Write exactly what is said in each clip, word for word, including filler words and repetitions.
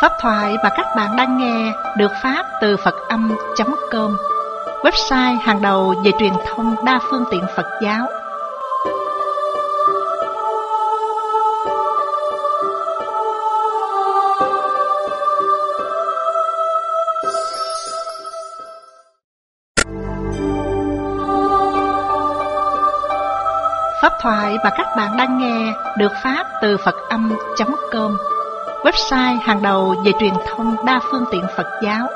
Pháp thoại mà các bạn đang nghe được phát từ Phật âm chấm com, website hàng đầu về truyền thông đa phương tiện Phật giáo. Pháp thoại mà các bạn đang nghe được phát từ Phật âm chấm com, website hàng đầu về truyền thông đa phương tiện Phật giáo.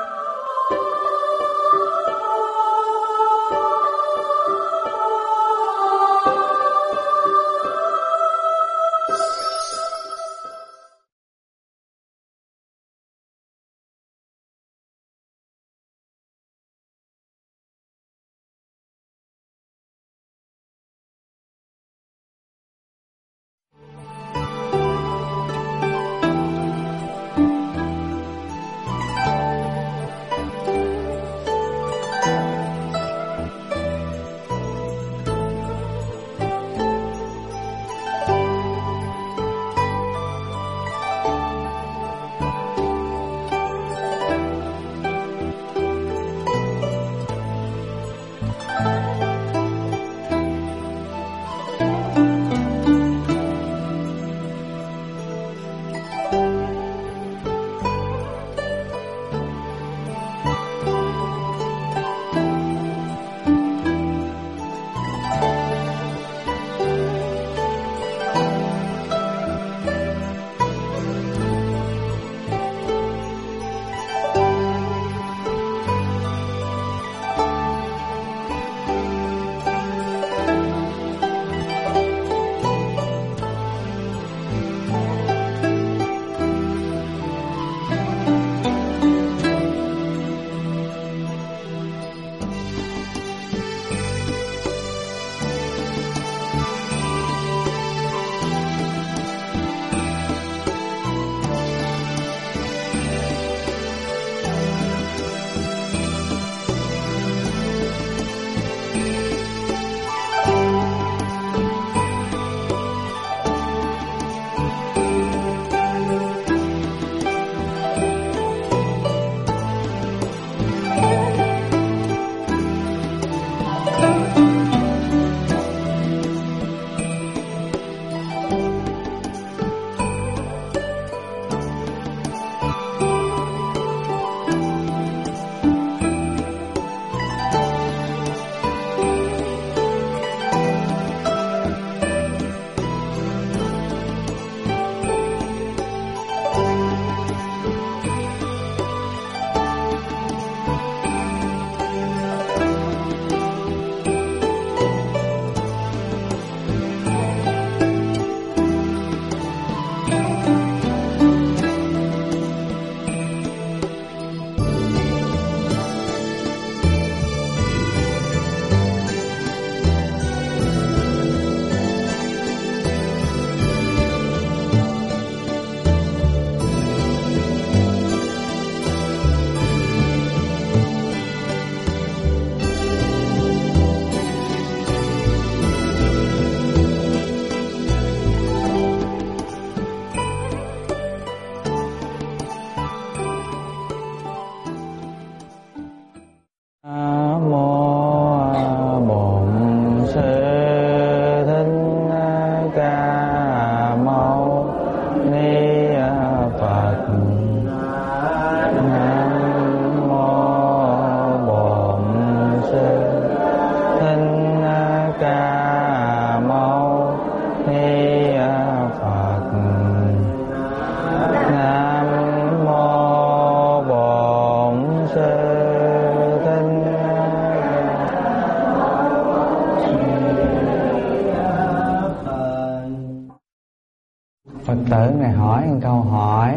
Phật tử này hỏi một câu hỏi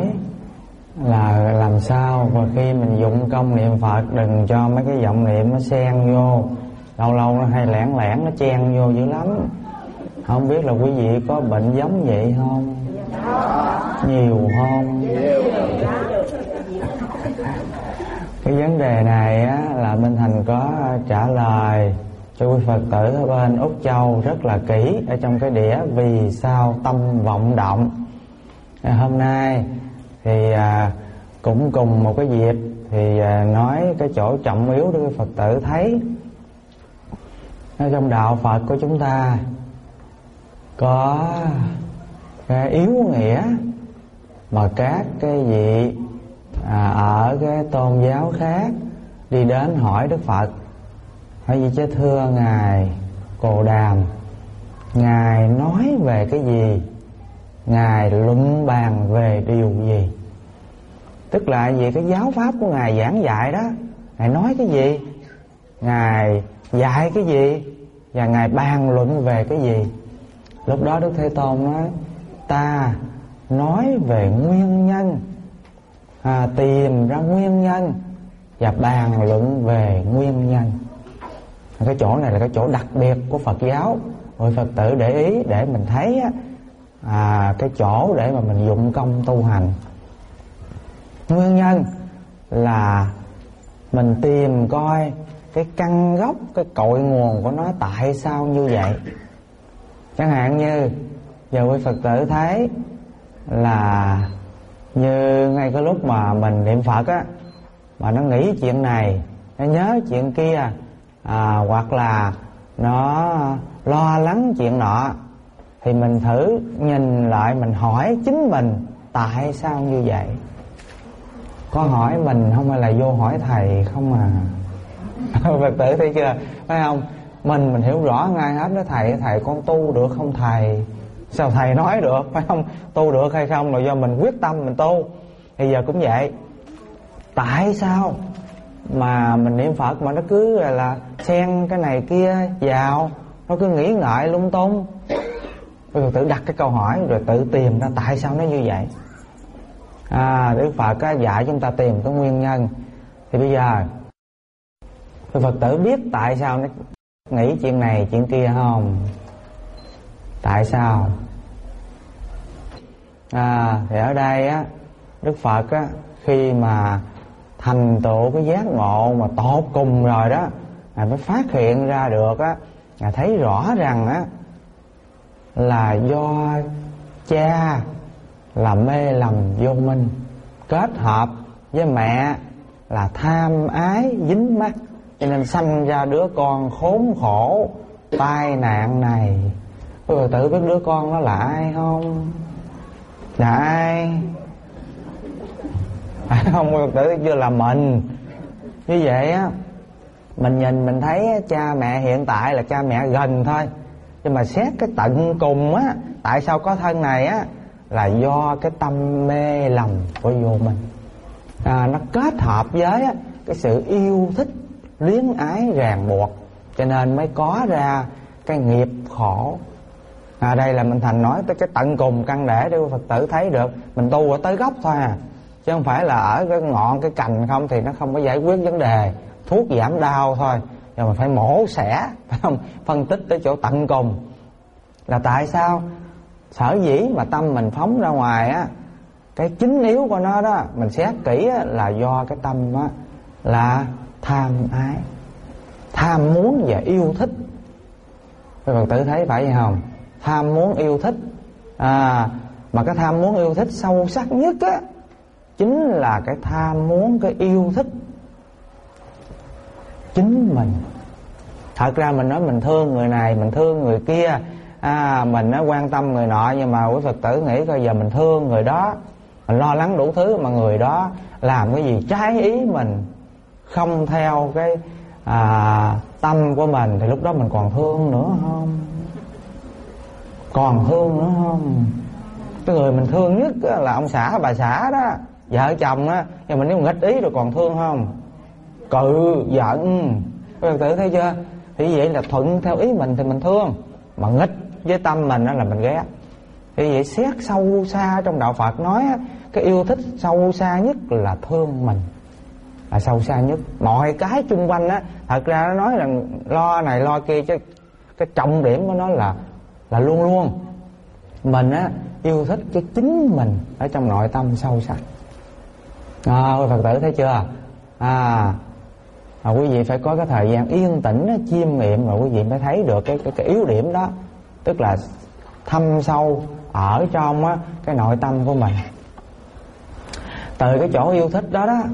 là làm sao và khi mình dụng công niệm Phật đừng cho mấy cái vọng niệm nó xen vô, lâu lâu nó hay lẻn lẻn nó chen vô dữ lắm. Không biết là quý vị có bệnh giống vậy không? Nhiều không? Cái vấn đề này á, là bên Thành có trả lời cho quý Phật tử ở bên Úc Châu rất là kỹ ở trong cái đĩa Vì sao tâm vọng động. Hôm nay thì à, Cũng cùng một cái dịp thì nói cái chỗ trọng yếu để Phật tử thấy. Ở trong đạo Phật của chúng ta có cái yếu nghĩa mà các cái vị à, ở cái tôn giáo khác đi đến hỏi Đức Phật: hỏi gì chứ thưa Ngài Cồ Đàm, Ngài nói về cái gì? Ngài luận bàn về điều gì? Tức là về cái giáo pháp của Ngài giảng dạy đó, Ngài nói cái gì, Ngài dạy cái gì, và Ngài bàn luận về cái gì. Lúc đó Đức Thế Tôn nói: ta nói về nguyên nhân, à, tìm ra nguyên nhân và bàn luận về nguyên nhân. Cái chỗ này là cái chỗ đặc biệt của Phật giáo. Người Phật tử để ý để mình thấy á, à, cái chỗ để mà mình dụng công tu hành. Nguyên nhân là mình tìm coi cái căn gốc, cái cội nguồn của nó tại sao như vậy. Chẳng hạn như giờ quý Phật tử thấy là như ngay cái lúc mà mình niệm Phật á, mà nó nghĩ chuyện này, nó nhớ chuyện kia, à, hoặc là nó lo lắng chuyện nọ, thì mình thử nhìn lại, mình hỏi chính mình tại sao như vậy. Có hỏi mình không hay là vô hỏi thầy không à? Phật tử thấy chưa, phải không? Mình mình hiểu rõ ngay hết đó. Thầy thầy con tu được không thầy? Sao thầy nói được, phải không? Tu được hay không là do mình quyết tâm mình tu. Bây giờ cũng vậy. Tại sao mà mình niệm Phật mà nó cứ là, là xen cái này kia vào, nó cứ nghĩ ngợi lung tung? Phật tử đặt cái câu hỏi rồi tự tìm ra tại sao nó như vậy. À, Đức Phật á, dạy chúng ta tìm cái nguyên nhân. Thì bây giờ Phật tử biết tại sao nó nghĩ chuyện này chuyện kia không? Tại sao? À, thì ở đây á, Đức Phật á, khi mà thành tựu cái giác ngộ mà tột cùng rồi đó, Ngài mới phát hiện ra được á, Ngài thấy rõ rằng á là do cha là mê lầm vô minh, kết hợp với mẹ là tham ái dính mắc, cho nên sanh ra đứa con khốn khổ tai nạn này. Quý tự biết đứa con đó là ai không? Là ai? Phải không? Quý tự chưa là mình. Như vậy á, mình nhìn mình thấy cha mẹ hiện tại là cha mẹ gần thôi, nhưng mà xét cái tận cùng á, tại sao có thân này á, là do cái tâm mê lầm của vô minh. À, nó kết hợp với á, cái sự yêu thích luyến ái ràng buộc, cho nên mới có ra cái nghiệp khổ. À, đây là mình thành nói tới cái tận cùng căn để để Phật tử thấy được. Mình tu ở tới gốc thôi à, chứ không phải là ở cái ngọn cái cành không thì nó không có giải quyết vấn đề. Thuốc giảm đau thôi, nhưng mà phải mổ xẻ, phải không? Phân tích tới chỗ tận cùng là tại sao sở dĩ mà tâm mình phóng ra ngoài á, cái chính yếu của nó đó, mình xét kỹ á, là do cái tâm á là tham ái, tham muốn và yêu thích. Các Phật tử thấy phải vậy không? Tham muốn yêu thích, à, mà cái tham muốn yêu thích sâu sắc nhất á, chính là cái tham muốn, cái yêu thích chính mình. Thật ra mình nói mình thương người này, mình thương người kia, à, mình nó quan tâm người nọ, nhưng mà quý Phật tử nghĩ coi giờ mình thương người đó, mình lo lắng đủ thứ, mà người đó làm cái gì trái ý mình, không theo cái à, tâm của mình, thì lúc đó mình còn thương nữa không? Còn thương nữa không? Cái người mình thương nhất là ông xã bà xã đó, vợ chồng á, nhưng mà nếu nghịch ý rồi còn thương không? Cự giận. Các Phật tử thấy chưa? Thì vậy là thuận theo ý mình thì mình thương, mà nghịch với tâm mình đó là mình ghét. Thì vậy xét sâu xa trong đạo Phật nói á, cái yêu thích sâu xa nhất là thương mình, là sâu xa nhất. Mọi cái chung quanh á, thật ra nó nói rằng lo này lo kia, chứ cái trọng điểm của nó là là luôn luôn mình á yêu thích cái chính mình ở trong nội tâm sâu sắc. À, Phật tử thấy chưa? À, à quý vị phải có cái thời gian yên tĩnh á, chiêm nghiệm, rồi quý vị mới thấy được cái cái, cái yếu điểm đó, tức là thâm sâu ở trong á, cái nội tâm của mình. Từ cái chỗ yêu thích đó đó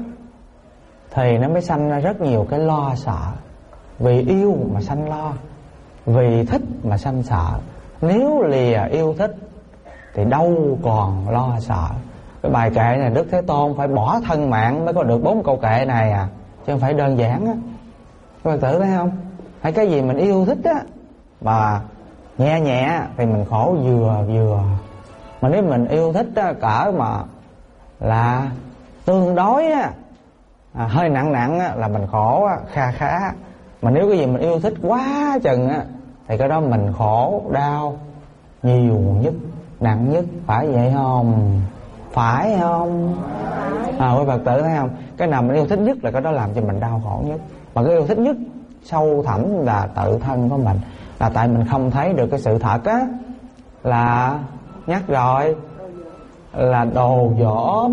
thì nó mới sanh ra rất nhiều cái lo sợ. Vì yêu mà sanh lo, vì thích mà sanh sợ. Nếu lìa yêu thích thì đâu còn lo sợ. Cái bài kệ này Đức Thế Tôn phải bỏ thân mạng mới có được bốn câu kệ này à, chứ không phải đơn giản á. Các bạn tử thấy không? Hay cái gì mình yêu thích á mà nhẹ nhẹ thì mình khổ vừa vừa. Mà nếu mình yêu thích á, cỡ mà là tương đối á, à, hơi nặng nặng á, là mình khổ á, kha khá. Mà nếu cái gì mình yêu thích quá chừng á thì cái đó mình khổ đau nhiều nhất, nặng nhất. Phải vậy không? Phải không? À, quý Phật tử thấy không? Cái nào mình yêu thích nhất là cái đó làm cho mình đau khổ nhất. Mà cái yêu thích nhất sâu thẳm là tự thân của mình. Là tại mình không thấy được cái sự thật á, là nhắc rồi, là đồ dỗm.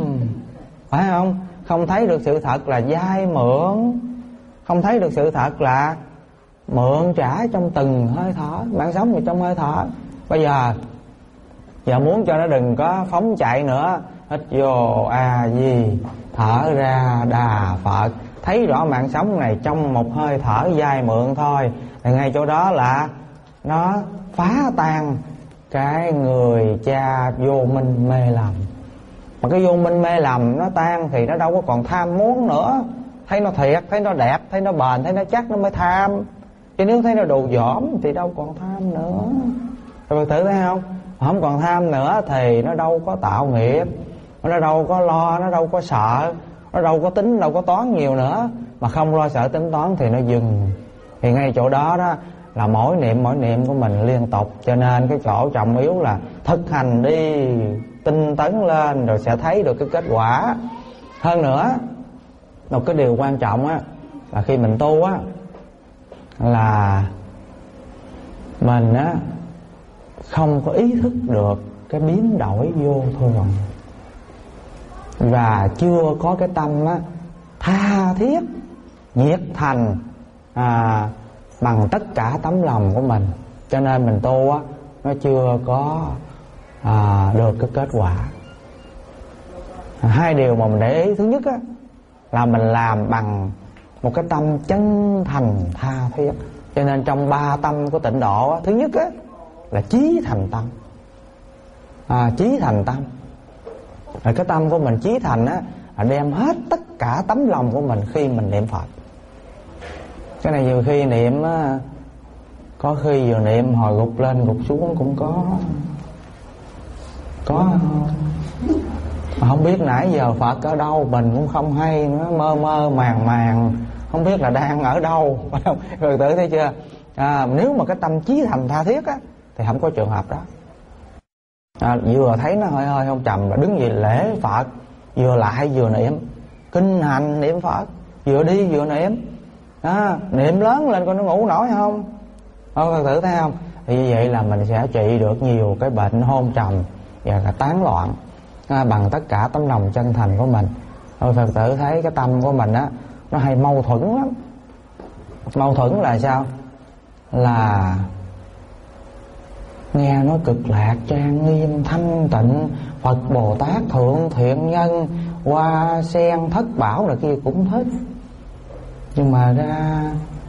Phải không? Không thấy được sự thật là vay mượn. Không thấy được sự thật là mượn trả trong từng hơi thở. Bạn sống trong hơi thở. Bây giờ Giờ muốn cho nó đừng có phóng chạy nữa, hít vô A Di, thở ra Đà Phật. Thấy rõ mạng sống này trong một hơi thở vay mượn thôi, thì ngay chỗ đó là nó phá tan cái người cha vô minh mê lầm. Mà cái vô minh mê lầm nó tan thì nó đâu có còn tham muốn nữa. Thấy nó thiệt, thấy nó đẹp, thấy nó bền, thấy nó chắc nó mới tham. Chứ nếu thấy nó đồ dỏm thì đâu còn tham nữa. Rồi thử thấy không? Không còn tham nữa thì nó đâu có tạo nghiệp, nó đâu có lo, nó đâu có sợ, nó đâu có tính, đâu có toán nhiều nữa. Mà không lo sợ tính toán thì nó dừng. Thì ngay chỗ đó đó là mỗi niệm mỗi niệm của mình liên tục. Cho nên cái chỗ trọng yếu là thực hành đi, tinh tấn lên rồi sẽ thấy được cái kết quả. Hơn nữa, một cái điều quan trọng á là khi mình tu á là mình á không có ý thức được cái biến đổi vô thường, và chưa có cái tâm á tha thiết nhiệt thành à, bằng tất cả tấm lòng của mình. Cho nên mình tu á nó chưa có à, được cái kết quả. à, Hai điều mà mình để ý, thứ nhất á là mình làm bằng một cái tâm chân thành tha thiết. Cho nên trong ba tâm của tịnh độ á, thứ nhất á là chí thành tâm. à, Chí thành tâm rồi cái tâm của mình chí thành á là đem hết tất cả tấm lòng của mình khi mình niệm Phật. Cái này nhiều khi niệm á, có khi vừa niệm hồi gục lên gục xuống cũng có. Có mà không biết nãy giờ Phật ở đâu mình cũng không hay nữa, mơ mơ màng màng không biết là đang ở đâu. Rồi tự thấy chưa? À, nếu mà cái tâm chí thành tha thiết á thì không có trường hợp đó. à, Vừa thấy nó hơi hơi không trầm là đứng dậy lễ Phật, vừa lại vừa niệm kinh hành niệm Phật, vừa đi vừa niệm. à, Niệm lớn lên coi nó ngủ nổi không? Thôi thử thấy không? Thì như vậy là mình sẽ trị được nhiều cái bệnh hôn trầm và cả tán loạn à, bằng tất cả tấm lòng chân thành của mình. Thôi Phật tử thấy cái tâm của mình á nó hay mâu thuẫn lắm. Mâu thuẫn là sao? Là nghe nói cực lạc trang nghiêm thanh tịnh, Phật Bồ Tát thượng thiện nhân, hoa sen thất bảo là kia cũng thích. Nhưng mà ra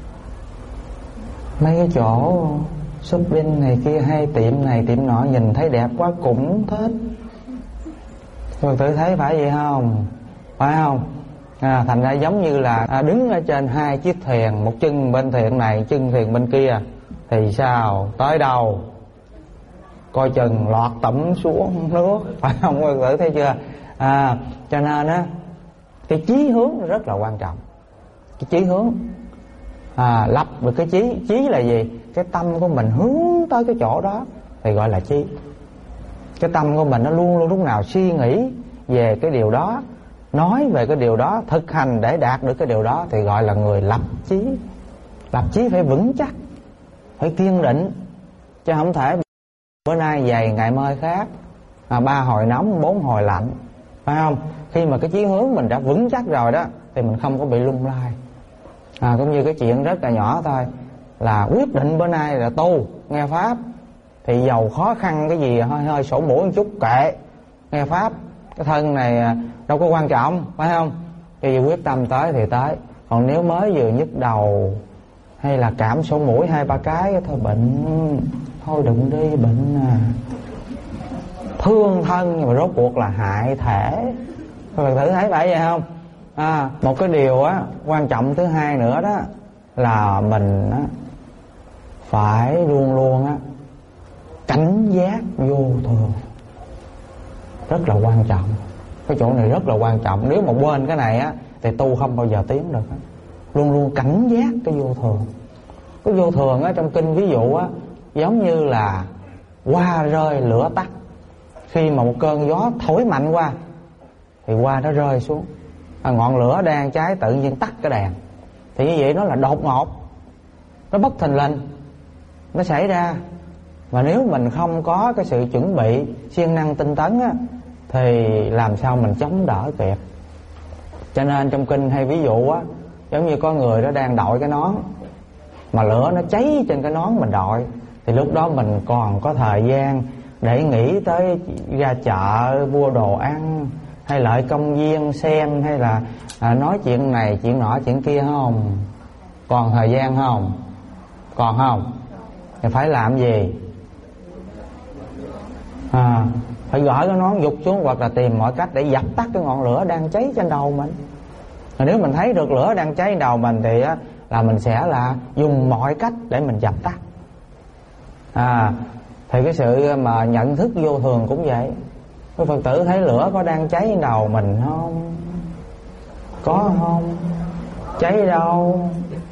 mấy cái chỗ shopping này kia hay tiệm này tiệm nọ nhìn thấy đẹp quá cũng thích. Phật tử thấy phải vậy không? Phải không? À, thành ra giống như là à, đứng ở trên hai chiếc thuyền, một chân bên thuyền này, chân thuyền bên kia, thì sao? Tới đâu coi chừng lọt tẩm xuống nước. Phải không? Phật tử thấy chưa? À, cho nên á cái chí hướng rất là quan trọng. Cái chí hướng à, lập được cái chí. Chí là gì? Cái tâm của mình hướng tới cái chỗ đó thì gọi là chí. Cái tâm của mình nó luôn luôn lúc nào suy nghĩ về cái điều đó, nói về cái điều đó, thực hành để đạt được cái điều đó thì gọi là người lập chí. Lập chí phải vững chắc, phải kiên định, chứ không thể bữa nay dày ngày mai khác, à, ba hồi nóng bốn hồi lạnh. Phải không? Khi mà cái chí hướng mình đã vững chắc rồi đó thì mình không có bị lung lay. à, Cũng như cái chuyện rất là nhỏ thôi, là quyết định bữa nay là tu nghe pháp, thì giàu khó khăn cái gì hơi hơi sổ mũi một chút kệ, nghe pháp cái thân này đâu có quan trọng, phải không? Khi quyết tâm tới thì tới. Còn nếu mới vừa nhức đầu hay là cảm sổ mũi hai ba cái thôi bệnh, thôi đừng đi, bệnh à. Thương thân nhưng mà rốt cuộc là hại thể. Các bạn thử thấy phải vậy không? À, một cái điều á quan trọng thứ hai nữa đó là mình á phải luôn luôn á cảnh giác vô thường. Rất là quan trọng. Cái chỗ này rất là quan trọng. Nếu mà quên cái này á thì tu không bao giờ tiến được á. Luôn luôn cảnh giác cái vô thường. Cái vô thường á trong kinh ví dụ á giống như là hoa rơi lửa tắt. Khi mà một cơn gió thổi mạnh qua thì hoa nó rơi xuống, à, ngọn lửa đang cháy tự nhiên tắt cái đèn. Thì như vậy nó là đột ngột, nó bất thình lình, nó xảy ra. Và nếu mình không có cái sự chuẩn bị siêng năng tinh tấn á thì làm sao mình chống đỡ kịp. Cho nên trong kinh hay ví dụ á, giống như có người đó đang đội cái nón mà lửa nó cháy trên cái nón mình đội, thì lúc đó mình còn có thời gian để nghĩ tới ra chợ mua đồ ăn, hay lại công viên xem, hay là à, nói chuyện này chuyện nọ chuyện kia không? Còn thời gian không? Còn không? Thì phải làm gì? À, phải gỡ cái nón giục xuống, hoặc là tìm mọi cách để dập tắt cái ngọn lửa đang cháy trên đầu mình. Và nếu mình thấy được lửa đang cháy trên đầu mình thì á, là mình sẽ là dùng mọi cách để mình dập tắt. À, thì cái sự mà nhận thức vô thường cũng vậy. Cái Phật tử thấy lửa có đang cháy trên đầu mình không? Có không? Cháy đâu?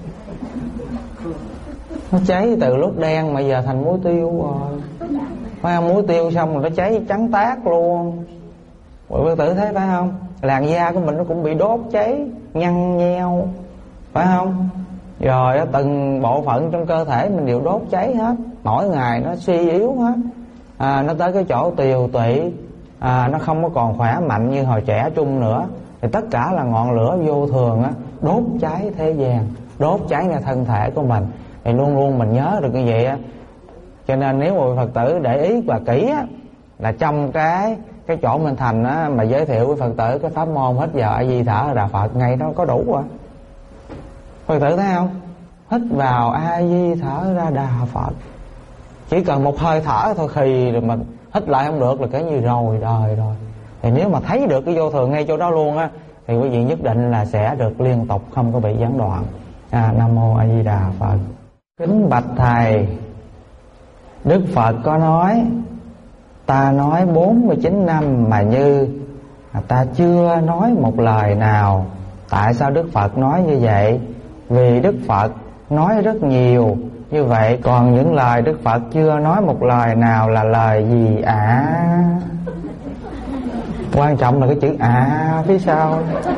Nó cháy từ lúc đen mà giờ thành muối tiêu rồi. Phải không? Muối tiêu xong rồi nó cháy trắng tát luôn. Phật tử thấy phải không? Làn da của mình nó cũng bị đốt cháy, nhăn nheo, phải không? Rồi từng bộ phận trong cơ thể mình đều đốt cháy hết. Mỗi ngày nó suy yếu hết. À, nó tới cái chỗ tiều tụy, à, nó không có còn khỏe mạnh như hồi trẻ trung nữa. Thì tất cả là ngọn lửa vô thường á, đốt cháy thế gian, đốt cháy ngay thân thể của mình. Thì luôn luôn mình nhớ được như vậy á. Cho nên nếu mà Phật tử để ý và kỹ á, là trong cái cái chỗ mình thành á, mà giới thiệu với Phật tử cái pháp môn hít vào A Di Thở Đà Phật, ngày đó có đủ rồi. Phật tử thấy không? Hít vào A Di Thở ra Đà Phật, chỉ cần một hơi thở thôi, khi rồi mình hít lại không được là cái như rồi đời rồi. Thì nếu mà thấy được cái vô thường ngay chỗ đó luôn á, thì quý vị nhất định là sẽ được liên tục, không có bị gián đoạn. À, Nam Mô A Di Đà Phật. Kính bạch Thầy, Đức Phật có nói ta nói bốn mươi chín năm mà như ta chưa nói một lời nào. Tại sao Đức Phật nói như vậy? Vì Đức Phật nói rất nhiều như vậy, còn những lời Đức Phật chưa nói một lời nào là lời gì ạ? À? Quan trọng là cái chữ ạ à phía sau.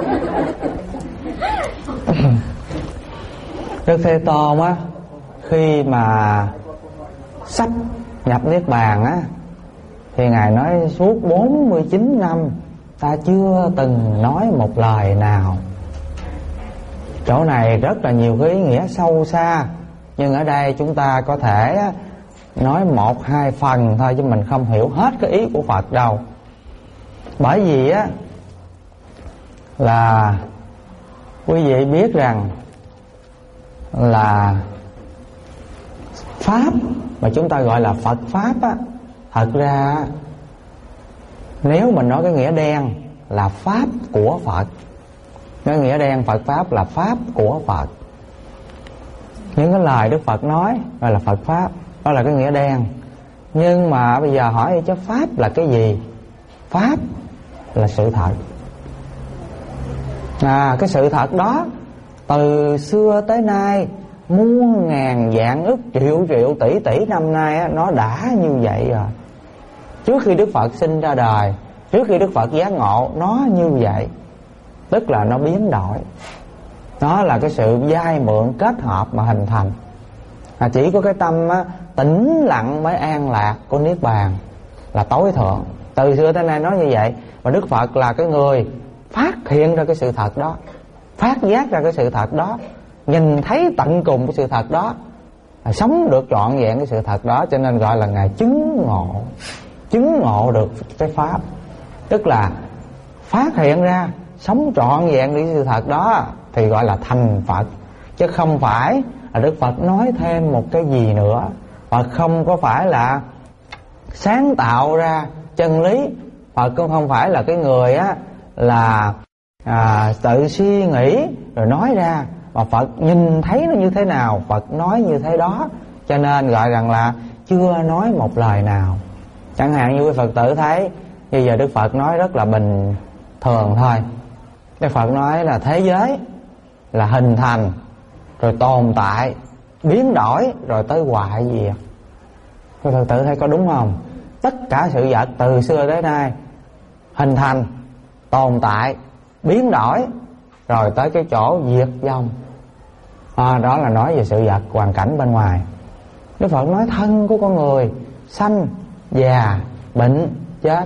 Đức Thế Tôn á, khi mà sắp nhập Niết Bàn á, thì Ngài nói suốt bốn mươi chín năm ta chưa từng nói một lời nào. Chỗ này rất là nhiều cái ý nghĩa sâu xa, nhưng ở đây chúng ta có thể nói một hai phần thôi, chứ mình không hiểu hết cái ý của Phật đâu. Bởi vì á là quý vị biết rằng là pháp mà chúng ta gọi là Phật pháp á, thật ra nếu mình nói cái nghĩa đen là pháp của Phật, cái nghĩa đen Phật pháp là pháp của Phật. Những cái lời Đức Phật nói gọi là Phật pháp, đó là cái nghĩa đen. Nhưng mà bây giờ hỏi chứ pháp là cái gì? Pháp là sự thật. À, cái sự thật đó từ xưa tới nay, muôn ngàn vạn ức triệu triệu tỷ tỷ năm nay á, nó đã như vậy rồi. Trước khi Đức Phật sinh ra đời, trước khi Đức Phật giác ngộ, nó như vậy. Tức là nó biến đổi. Nó là cái sự vay mượn kết hợp mà hình thành. À, chỉ có cái tâm á, tĩnh lặng mới an lạc của Niết Bàn là tối thượng. Từ xưa tới nay nói như vậy. Và Đức Phật là cái người phát hiện ra cái sự thật đó, phát giác ra cái sự thật đó, nhìn thấy tận cùng cái sự thật đó, sống được trọn vẹn cái sự thật đó. Cho nên gọi là Ngài chứng ngộ, chứng ngộ được cái pháp. Tức là phát hiện ra, sống trọn vẹn với sự thật đó thì gọi là thành Phật. Chứ không phải là Đức Phật nói thêm một cái gì nữa. Phật không có phải là sáng tạo ra chân lý. Phật cũng không phải là cái người á là à, tự suy nghĩ rồi nói ra, mà Phật nhìn thấy nó như thế nào Phật nói như thế đó. Cho nên gọi rằng là chưa nói một lời nào. Chẳng hạn như quý Phật tử thấy bây giờ Đức Phật nói rất là bình thường thôi. Đức Phật nói là thế giới là hình thành, rồi tồn tại, biến đổi, rồi tới hoại diệt. Quý Phật tử thấy có đúng không? Tất cả sự vật từ xưa tới nay hình thành, tồn tại, biến đổi, rồi tới cái chỗ diệt vong. à, Đó là nói về sự vật, hoàn cảnh bên ngoài. Đức Phật nói thân của con người sanh, già, bệnh, chết.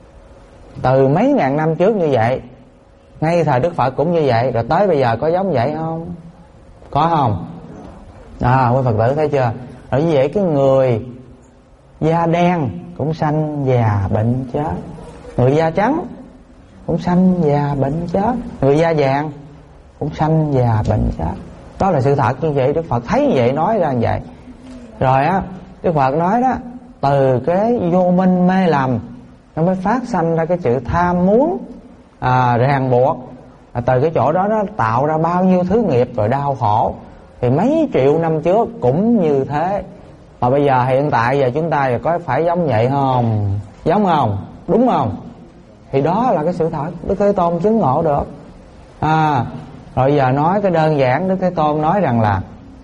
Từ mấy ngàn năm trước như vậy, ngay thời Đức Phật cũng như vậy, rồi tới bây giờ có giống vậy không? Có không? À, quý Phật tử thấy chưa? Rồi như vậy cái người da đen cũng sanh, già, bệnh, chết. Người da trắng cũng sanh, già, bệnh, chết. Người da vàng cũng sanh, già, bệnh, chết. Đó là sự thật như vậy. Đức Phật thấy vậy nói ra như vậy. Rồi á, Đức Phật nói đó, từ cái vô minh mê lầm nó mới phát sanh ra cái sự tham muốn, à, ràng buộc. à, Từ cái chỗ đó nó tạo ra bao nhiêu thứ nghiệp rồi đau khổ. Thì mấy triệu năm trước cũng như thế. Mà bây giờ hiện tại giờ chúng ta có phải giống vậy không? Giống không? Đúng không? Thì đó là cái sự thật. Đức Thế Tôn chứng ngộ được. à, Rồi giờ nói cái đơn giản, Đức Thế Tôn nói rằng là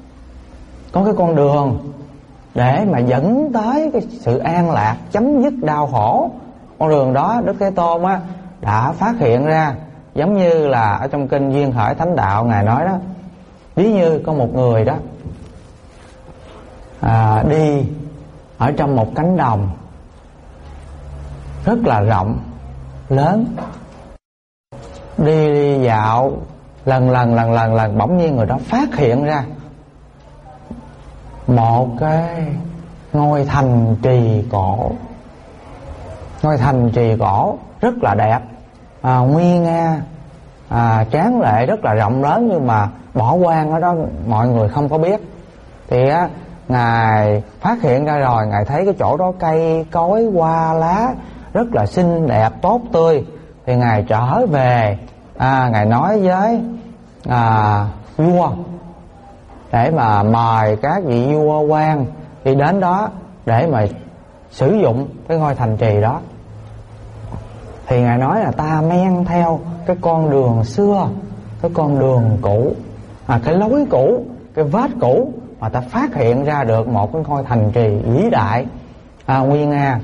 có cái con đường để mà dẫn tới cái sự an lạc, chấm dứt đau khổ. Con đường đó Đức Thế Tôn á đã phát hiện ra. Giống như là ở trong kinh Duyên Khởi Thánh Đạo Ngài nói đó, ví như có một người đó à, đi ở trong một cánh đồng rất là rộng, lớn. Đi, đi dạo lần lần lần lần lần bỗng nhiên người đó phát hiện ra một cái ngôi thành trì cổ. Ngôi thành trì cổ rất là đẹp, à, nguy nga, à, tráng lệ, rất là rộng lớn, nhưng mà bỏ hoang ở đó mọi người không có biết. Thì á, Ngài phát hiện ra rồi, Ngài thấy cái chỗ đó cây cối hoa lá rất là xinh đẹp, tốt tươi. Thì Ngài trở về, à, Ngài nói với à, vua để mà mời các vị vua quan đi đến đó để mà sử dụng cái ngôi thành trì đó. Thì Ngài nói là ta men theo cái con đường xưa, cái con đường cũ, à, cái lối cũ, cái vết cũ, mà ta phát hiện ra được một cái ngôi thành trì vĩ đại, à, nguy nga.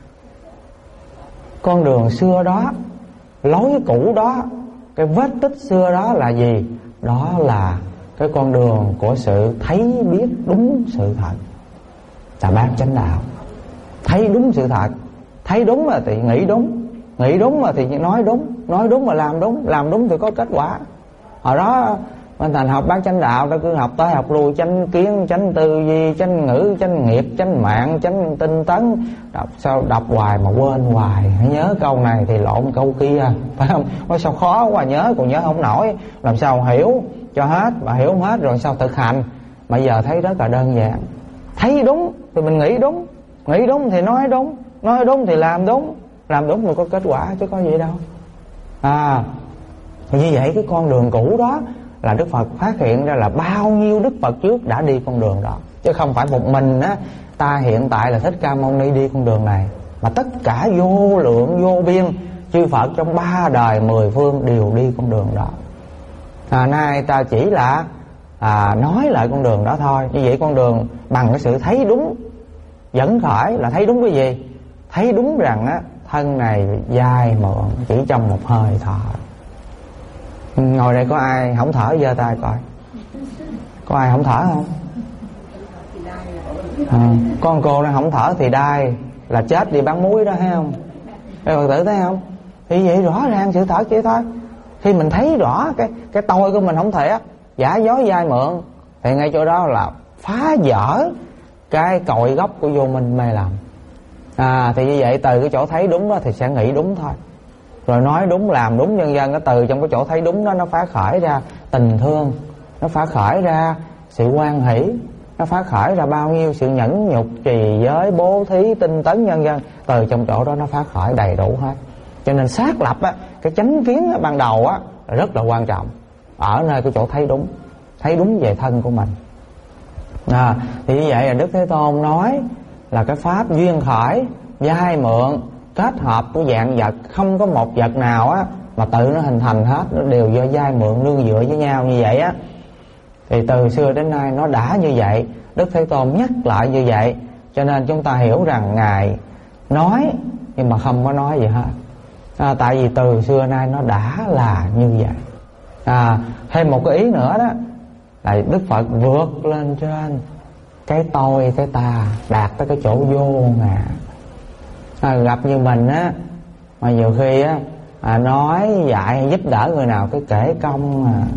Con đường xưa đó, lối cũ đó, cái vết tích xưa đó là gì? Đó là cái con đường của sự thấy biết đúng sự thật, là bát chánh đạo. Thấy đúng sự thật, thấy đúng là thì nghĩ đúng, nghĩ đúng mà thì nói đúng, nói đúng mà làm đúng, làm đúng thì có kết quả. Hồi đó Bên Thành học bát chánh đạo, ta cứ học tới học lui, chánh kiến, chánh tư duy, chánh ngữ, chánh nghiệp, chánh mạng, chánh tinh tấn. Đọc sao đọc hoài mà quên hoài, hãy nhớ câu này thì lộn câu kia, phải không? Nói sao khó quá nhớ, còn nhớ không nổi. Làm sao hiểu cho hết, mà hiểu không hết rồi sao thực hành. Mà giờ thấy rất là đơn giản. Thấy đúng thì mình nghĩ đúng, nghĩ đúng thì nói đúng, nói đúng thì làm đúng, làm đúng thì có kết quả chứ có gì đâu. À, như vậy cái con đường cũ đó là Đức Phật phát hiện ra là bao nhiêu Đức Phật trước đã đi con đường đó, chứ không phải một mình á ta hiện tại là Thích Ca Mâu Ni đi con đường này, mà tất cả vô lượng vô biên chư Phật trong ba đời mười phương đều đi con đường đó. À, nay ta chỉ là à, nói lại con đường đó thôi. Như vậy con đường bằng cái sự thấy đúng dẫn khởi là thấy đúng cái gì? Thấy đúng rằng á thân này dài mượn chỉ trong một hơi thở. Ngồi đây có ai không thở giơ tay coi. Có ai không thở không? À, con cô đang không thở thì đai là chết đi bán muối đó, thấy không? Các Phật tử thấy không? Thì vậy rõ ràng sự thật vậy thôi. Khi mình thấy rõ cái cái tôi của mình không thể giả dối dai mượn, thì ngay chỗ đó là phá vỡ cái cội gốc của vô minh mê lầm. À, thì như vậy từ cái chỗ thấy đúng đó thì sẽ nghĩ đúng thôi. rồi nói đúng làm đúng, nhân dân. Nó từ trong cái chỗ thấy đúng đó nó phá khởi ra tình thương, nó phá khởi ra sự hoan hỷ, nó phá khởi ra bao nhiêu sự nhẫn nhục, trì giới, bố thí, tinh tấn, nhân dân. Từ trong chỗ đó nó phá khởi đầy đủ hết. Cho nên xác lập á, cái chánh kiến á, ban đầu á rất là quan trọng, ở nơi cái chỗ thấy đúng, thấy đúng về thân của mình. À, thì như vậy là Đức Thế Tôn nói là cái pháp duyên khởi, vay mượn, kết hợp của dạng vật, không có một vật nào á mà tự nó hình thành hết, nó đều do vay mượn nương dựa với nhau như vậy á. Thì từ xưa đến nay nó đã như vậy, Đức Thế Tôn nhắc lại như vậy, cho nên chúng ta hiểu rằng Ngài nói nhưng mà không có nói gì hết. À, tại vì từ xưa nay nó đã là như vậy. À, thêm một cái ý nữa đó là Đức Phật vượt lên trên cái tôi, cái ta, đạt tới cái chỗ vô ngã. À, gặp như mình á mà nhiều khi á à, nói dạy hay giúp đỡ người nào cái kể công à,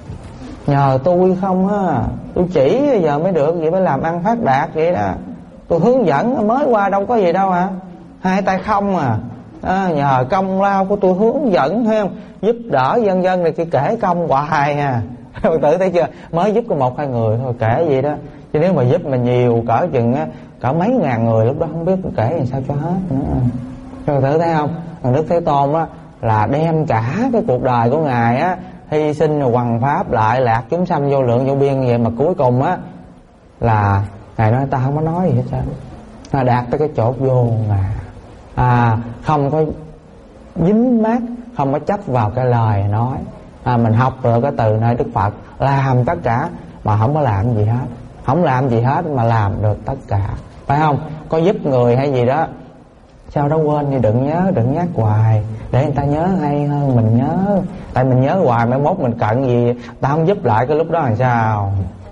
nhờ tôi không á, tôi chỉ giờ mới được, vậy mới làm ăn phát đạt vậy đó. Tôi hướng dẫn mới qua đâu có gì đâu à, hai tay không à, à nhờ công lao của tôi hướng dẫn thấy không, giúp đỡ dân dân này kia kể công hoài à. Tự thấy chưa, mới giúp có một hai người thôi kể gì đó, chứ nếu mà giúp mà nhiều cỡ chừng á cỡ mấy ngàn người, lúc đó không biết kể làm sao cho hết nữa. Rồi tự thấy không, Đức Thế Tôn á là đem cả cái cuộc đời của Ngài á hy sinh rồi hoằng pháp lại, lạc chúng sanh vô lượng vô biên vậy, mà cuối cùng á là Ngài nói ta không có nói gì hết trơn, nó đạt tới cái chỗ vô ngã. À, không có dính mát, không có chấp vào cái lời nói. À, mình học được cái từ nơi Đức Phật làm tất cả mà không có làm gì hết, không làm gì hết mà làm được tất cả, phải không? Có giúp người hay gì đó sau đó quên thì đừng nhớ, đừng nhắc hoài, để người ta nhớ hay hơn mình nhớ. Tại mình nhớ hoài mai mốt mình cận gì ta không giúp lại, cái lúc đó làm sao?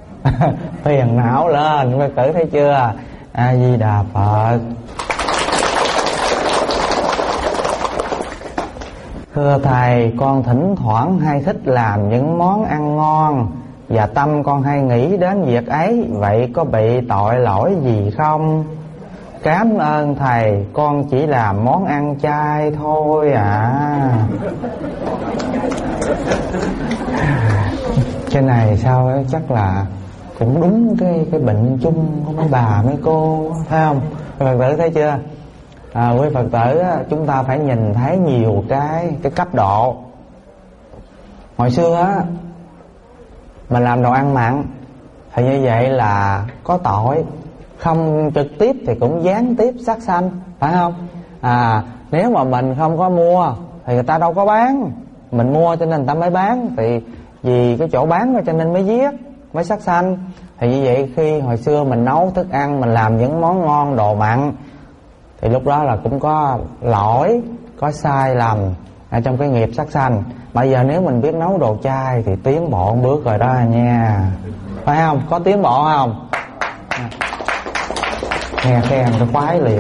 Phiền não lên, mới cử thấy chưa? A Di Đà Phật. Thưa Thầy, con thỉnh thoảng hay thích làm những món ăn ngon và tâm con hay nghĩ đến việc ấy, vậy có bị tội lỗi gì không? Cảm ơn Thầy, con chỉ làm món ăn chay thôi à. Cái này sao ấy, chắc là cũng đúng cái cái bệnh chung của mấy bà mấy cô, thấy không? Phật tử thấy chưa? À, quý Phật tử chúng ta phải nhìn thấy nhiều cái cái cấp độ. Hồi xưa á mình làm đồ ăn mặn thì như vậy là có tội, không trực tiếp thì cũng gián tiếp sát sanh, phải không? À, nếu mà mình không có mua thì người ta đâu có bán, mình mua cho nên người ta mới bán, thì vì cái chỗ bán cho nên mới giết, mới sát sanh. Thì như vậy khi hồi xưa mình nấu thức ăn, mình làm những món ngon đồ mặn, thì lúc đó là cũng có lỗi, có sai lầm ở trong cái nghiệp sát sanh. Bây giờ nếu mình biết nấu đồ chay thì tiến bộ một bước rồi đó nha, phải không? Có tiến bộ không? Nghe khen cái khoái liền.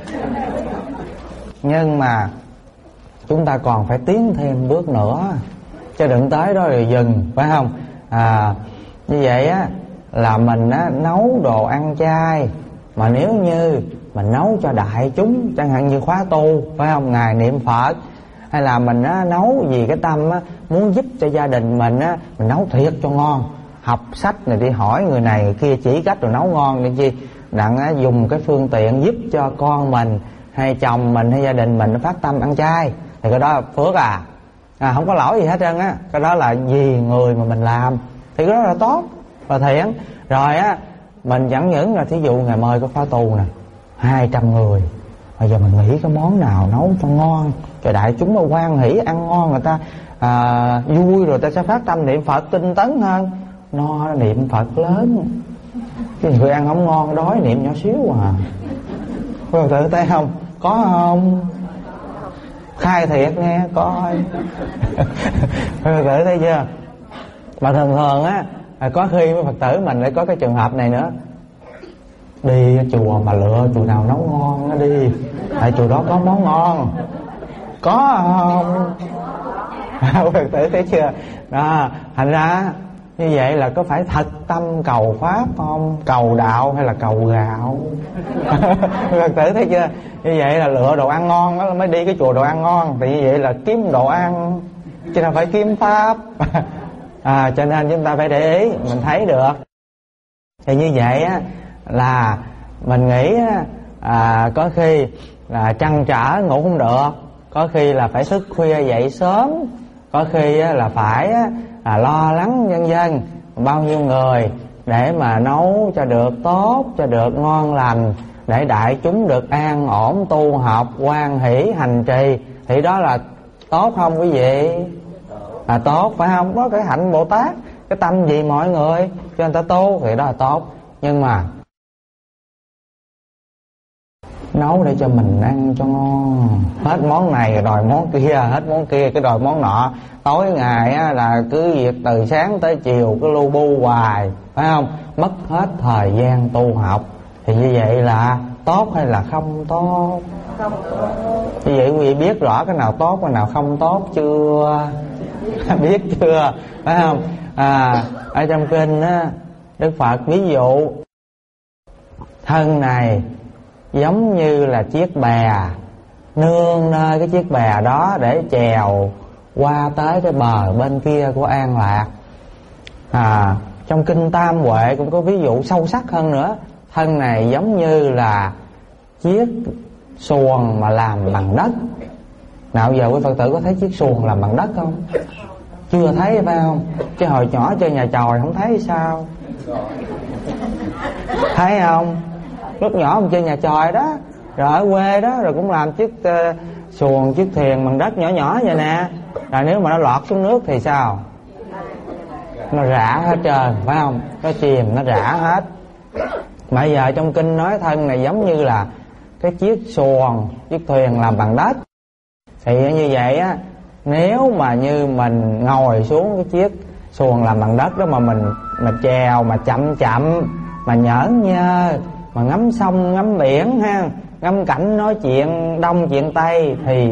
Nhưng mà chúng ta còn phải tiến thêm bước nữa, chứ đừng tới đó rồi dừng, phải không? À, như vậy á là mình á nấu đồ ăn chay, mà nếu như mình nấu cho đại chúng, chẳng hạn như khóa tu, phải không, ngày niệm Phật, hay là mình á nấu vì cái tâm á muốn giúp cho gia đình mình á, mình nấu thiệt cho ngon, học sách này đi hỏi người này người kia chỉ cách rồi nấu ngon để chi đặng á dùng cái phương tiện giúp cho con mình hay chồng mình hay gia đình mình nó phát tâm ăn chay, thì cái đó là phước à. À, không có lỗi gì hết trơn á, cái đó là vì người mà mình làm thì cái đó là tốt và thiện. Rồi á mình chẳng những là thí dụ ngày mời có khóa tu nè, hai trăm người, bây giờ mình nghĩ cái món nào nấu cho ngon cho đại chúng mà hoan hỷ ăn ngon, người ta à, vui, rồi ta sẽ phát tâm niệm Phật tinh tấn hơn. No niệm Phật lớn, cái người ăn không ngon đói niệm nhỏ xíu à. Có tự thấy không? Có không? Khai thiệt nghe coi. Tự thấy chưa? Mà thường thường á có khi với Phật tử mình lại có cái trường hợp này nữa, đi chùa mà lựa chùa nào nấu ngon nó đi, tại chùa đó có món ngon. Có không? Phật tử thấy chưa? Đó, thành ra Như vậy là có phải thật tâm cầu pháp không? Cầu đạo hay là cầu gạo? Phật tử thấy chưa? Như vậy là lựa đồ ăn ngon đó mới đi cái chùa đồ ăn ngon. Thì như vậy là kiếm đồ ăn, chứ không phải kiếm pháp. À, cho nên chúng ta phải để ý, mình thấy được. Thì như vậy á, là mình nghĩ á, à, có khi là trăn trở ngủ không được, có khi là phải thức khuya dậy sớm, có khi á, là phải á, à, lo lắng vân vân bao nhiêu người để mà nấu cho được tốt, cho được ngon lành, để đại chúng được an ổn tu học, hoan hỷ hành trì. Thì đó là tốt không quý vị? Là tốt phải không? Có cái hạnh Bồ Tát, cái tâm vì mọi người cho người ta tu thì đó là tốt. Nhưng mà nấu để cho mình ăn cho ngon, hết món này đòi món kia, hết món kia cái đòi món nọ, tối ngày á, là cứ việc từ sáng tới chiều cứ lu bu hoài, phải không? Mất hết thời gian tu học. Thì như vậy là tốt hay là không tốt? Không tốt. Như vậy quý vị biết rõ cái nào tốt cái nào không tốt chưa? Biết chưa? Phải không? À, ở trong kinh á, Đức Phật ví dụ thân này giống như là chiếc bè, nương nơi cái chiếc bè đó để chèo qua tới cái bờ bên kia của an lạc. À, trong kinh Tam Huệ cũng có ví dụ sâu sắc hơn nữa. Thân này giống như là chiếc xuồng mà làm bằng đất. Nào giờ quý Phật tử có thấy chiếc xuồng làm bằng đất không? Chưa thấy phải không? Chứ hồi nhỏ chơi nhà chòi không thấy sao? Thấy không? Lúc nhỏ mình chơi nhà chòi đó, rồi ở quê đó, rồi cũng làm chiếc uh, xuồng, chiếc thuyền bằng đất nhỏ nhỏ vậy nè. Rồi nếu mà nó lọt xuống nước thì sao? Nó rã hết trơn, phải không? Nó chìm, nó rã hết. Mà giờ trong kinh nói thân này giống như là cái chiếc xuồng, chiếc thuyền làm bằng đất. Thì như vậy á, nếu mà như mình ngồi xuống cái chiếc xuồng làm bằng đất đó mà mình mà chèo mà chậm chậm, mà nhởn nhơ, mà ngắm sông ngắm biển ha, ngắm cảnh nói chuyện đông chuyện tây thì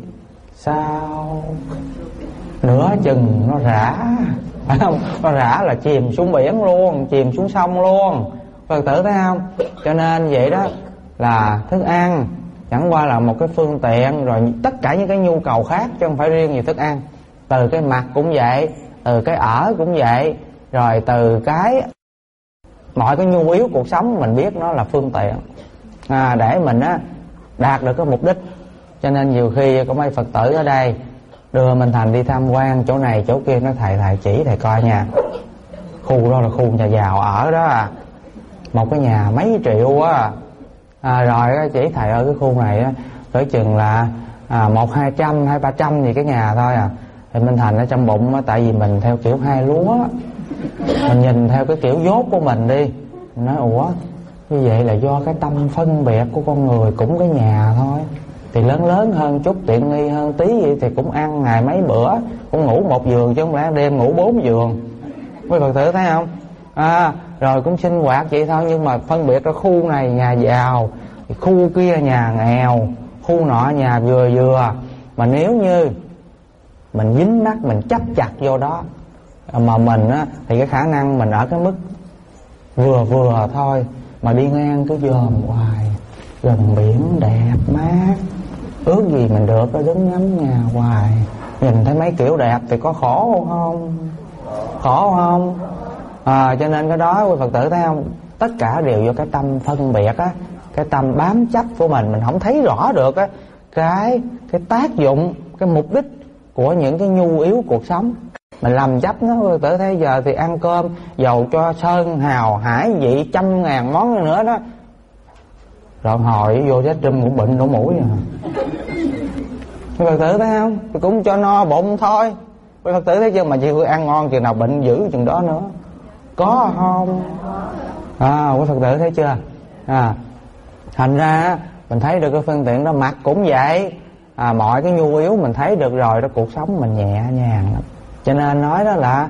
sao? Nửa chừng nó rã, phải không? Nó rã là chìm xuống biển luôn, chìm xuống sông luôn. Phật tử thấy không? Cho nên vậy đó là thức ăn chẳng qua là một cái phương tiện, rồi tất cả những cái nhu cầu khác chứ không phải riêng về thức ăn. Từ cái mặt cũng vậy, từ cái ở cũng vậy, rồi từ cái mọi cái nhu yếu cuộc sống mình biết nó là phương tiện à, để mình á đạt được cái mục đích. Cho nên nhiều khi có mấy Phật tử ở đây đưa mình thành đi tham quan chỗ này chỗ kia, nó thầy thầy chỉ thầy coi nha, khu đó là khu nhà giàu ở đó à, một cái nhà mấy triệu á, à, rồi chỉ thầy ở cái khu này á cỡ chừng là à, một hai trăm hai ba trăm gì cái nhà thôi à. Thì Minh Thành ở trong bụng á, tại vì mình theo kiểu hai lúa, mình nhìn theo cái kiểu dốt của mình đi, mình nói ủa như vậy là do cái tâm phân biệt của con người, cũng cái nhà thôi, thì lớn lớn hơn chút tiện nghi hơn tí vậy thì cũng ăn ngày mấy bữa, cũng ngủ một giường chứ không lẽ đêm ngủ bốn giường. Quý Phật tử thấy không? À, rồi cũng sinh hoạt vậy thôi, nhưng mà phân biệt ra khu này nhà giàu, khu kia nhà nghèo, khu nọ nhà vừa vừa. Mà nếu như mình dính mắt, mình chấp chặt vô đó mà mình á, thì cái khả năng mình ở cái mức vừa vừa thôi, mà đi ngang cứ dòm hoài, gần biển đẹp mát, ước gì mình được có đứng ngắm nhà hoài. Nhìn thấy mấy kiểu đẹp thì có khổ không? Khổ không? À, cho nên cái đó quý Phật tử thấy không, tất cả đều do cái tâm phân biệt á, cái tâm bám chấp của mình, mình không thấy rõ được á cái cái tác dụng, cái mục đích của những cái nhu yếu cuộc sống. Mình làm chấp nó. Quý Phật tử thấy giờ thì ăn cơm dầu cho sơn hào hải vị trăm ngàn món nữa đó, rồi hồi vô chết trùm cũng bệnh đổ mũi à. Quý Phật tử thấy không, thì cũng cho no bụng thôi. Quý Phật tử thấy chưa, mà chịu ăn ngon chừng nào bệnh dữ chừng đó nữa, có không? À, quý Phật tử thấy chưa? À, thành ra mình thấy được cái phương tiện đó, mặt cũng vậy, à, mọi cái nhu yếu mình thấy được rồi đó, cuộc sống mình nhẹ nhàng lắm. Cho nên nói đó là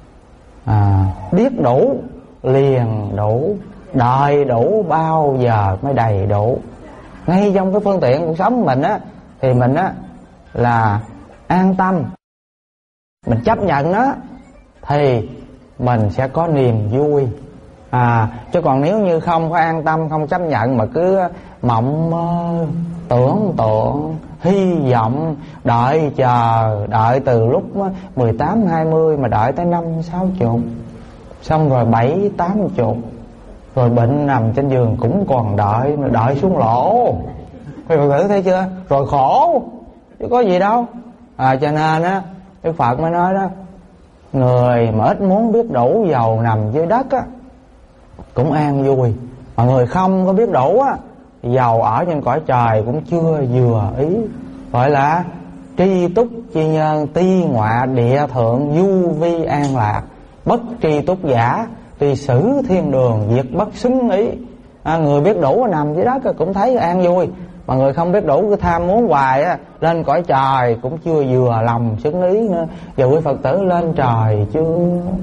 à, biết đủ liền đủ, đợi đủ bao giờ mới đầy đủ. Ngay trong cái phương tiện cuộc sống mình á, thì mình á là an tâm, mình chấp nhận nó, thì mình sẽ có niềm vui. À, chứ còn nếu như không có an tâm, không chấp nhận mà cứ mộng mơ, tưởng tượng, hy vọng, đợi chờ, đợi từ lúc mười tám, hai mươi mà đợi tới năm, sáu chục, xong rồi bảy, tám chục, rồi bệnh nằm trên giường cũng còn đợi, đợi xuống lỗ. Quý Phật tử thấy chưa? Rồi khổ, chứ có gì đâu. À, cho nên á, Đức Phật mới nói đó, người mà ít muốn biết đủ dầu nằm dưới đất á cũng an vui, mà người không có biết đủ á, dầu ở trên cõi trời cũng chưa vừa ý. Gọi là tri túc chi nhân, ti ngọa địa thượng, du vi an lạc. Bất tri túc giả, tùy xử thiên đường, diệt bất xứng ý. À, người biết đủ nằm dưới đất cũng thấy an vui, mà người không biết đủ cứ tham muốn hoài á, lên cõi trời cũng chưa vừa lòng xứng ý nữa. Giờ quý Phật tử lên trời chưa?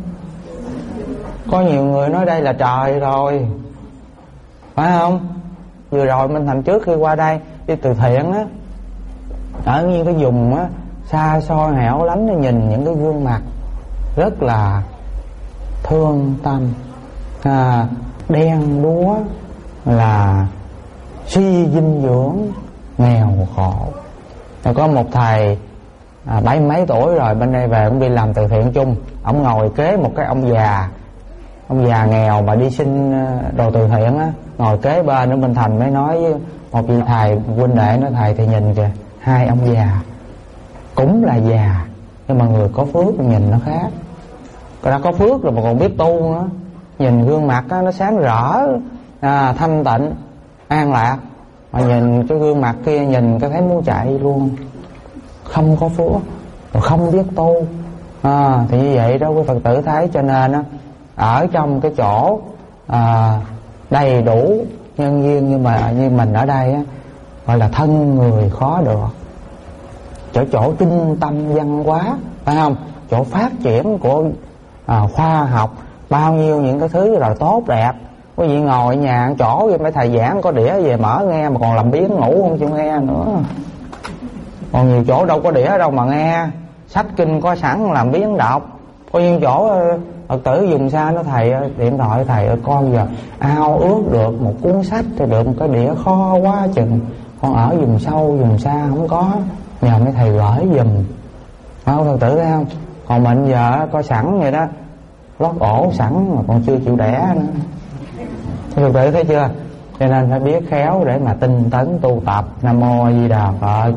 Có nhiều người nói đây là trời rồi, phải không? Vừa rồi Minh Thành trước khi qua đây đi từ thiện á, ở những cái vùng á xa xôi hẻo lánh, nó nhìn những cái gương mặt rất là thương tâm, à, đen đúa là suy dinh dưỡng, nghèo khổ. Rồi có một thầy à, bảy mấy tuổi rồi, bên đây về cũng đi làm từ thiện chung. Ông ngồi kế một cái ông già, ông già nghèo mà đi xin đồ từ thiện á, ngồi kế bên. Ở bên Thành mới nói với một vị thầy huynh đệ, nói thầy thì nhìn kìa, hai ông già cũng là già, nhưng mà người có phước nhìn nó khác. Còn đã có phước rồi mà còn biết tu nữa, nhìn gương mặt á, nó sáng rỡ, à, thanh tịnh, an lạc. Mà nhìn cái gương mặt kia, nhìn cái thấy muốn chạy luôn, không có phước, rồi không biết tu. À, thì như vậy đó quý Phật tử thấy. Cho nên á, ở trong cái chỗ à, đầy đủ nhân duyên như mà như mình ở đây á, gọi là thân người khó được. Chỗ chỗ trung tâm văn hóa, phải không? Chỗ phát triển của à, khoa học, bao nhiêu những cái thứ rồi tốt đẹp. Quý vị ngồi ở nhà ăn chỗ vậy, mấy thầy giảng có đĩa về mở nghe mà còn làm biếng ngủ không chịu nghe nữa. Còn nhiều chỗ đâu có đĩa đâu mà nghe, sách kinh có sẵn làm biếng đọc. Có những chỗ Phật tử dùng xa nó, thầy điện thoại thầy ơi con giờ ao ước được một cuốn sách thì được một cái đĩa khó quá chừng, con ở vùng sâu vùng xa không có, nhờ mấy thầy gửi giùm. Không Phật tử thấy không? Còn mình giờ có sẵn vậy đó, lót ổ sẵn mà còn chưa chịu đẻ nữa. Phật tử thấy chưa? Cho nên phải biết khéo để mà tinh tấn tu tập. Nam mô A Di Đà Phật.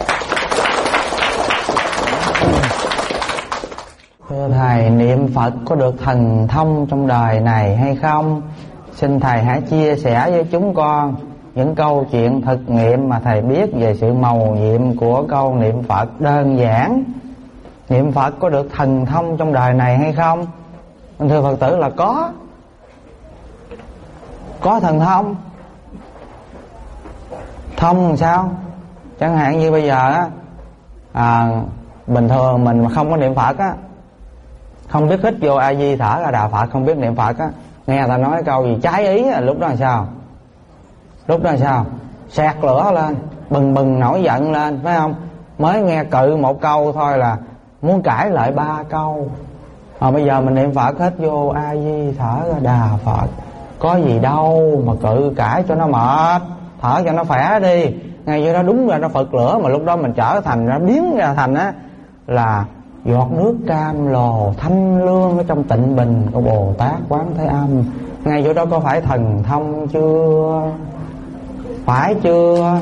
Thưa thầy, niệm Phật có được thần thông trong đời này hay không? Xin thầy hãy chia sẻ với chúng con những câu chuyện thực nghiệm mà thầy biết về sự mầu nhiệm của câu niệm Phật đơn giản. Niệm Phật có được thần thông trong đời này hay không? Thưa Phật tử là có. Có thần thông. Thông làm sao? Chẳng hạn như bây giờ á, à, bình thường mình mà không có niệm Phật á, không biết hít vô A Di thở ra Đà Phật, không biết niệm Phật á, nghe người ta nói câu gì trái ý á, lúc đó là sao? Lúc đó là sao? Sẹt lửa lên, bừng bừng nổi giận lên, phải không? Mới nghe cự một câu thôi là muốn cãi lại ba câu. Mà bây giờ mình niệm Phật hít vô A Di thở ra Đà Phật, có gì đâu mà cự cãi cho nó mệt, thở cho nó khỏe đi. Ngay vô đó đúng ra nó Phật lửa, mà lúc đó mình trở thành ra biến ra thành á là giọt nước cam lồ thanh lương ở trong tịnh bình của Bồ Tát Quán Thế Âm. Ngay chỗ đó có phải thần thông chưa? Phải chưa?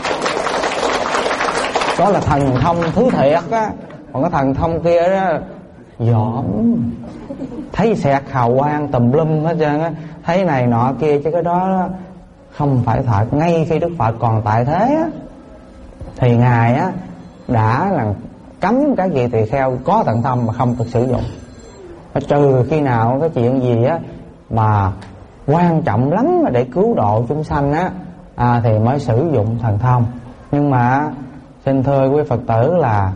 Đó là thần thông thứ thiệt á. Còn cái thần thông kia đó dỏm, thấy xẹt hào quang tùm lum hết trơn á, thấy này nọ kia, chứ cái đó, đó không phải thật. Ngay khi Đức Phật còn tại thế á, thì Ngài á đã là cấm các vị tỳ kheo có thần thông mà không được sử dụng. Trừ khi nào cái chuyện gì á mà quan trọng lắm để cứu độ chúng sanh á, à, thì mới sử dụng thần thông. Nhưng mà xin thưa quý Phật tử là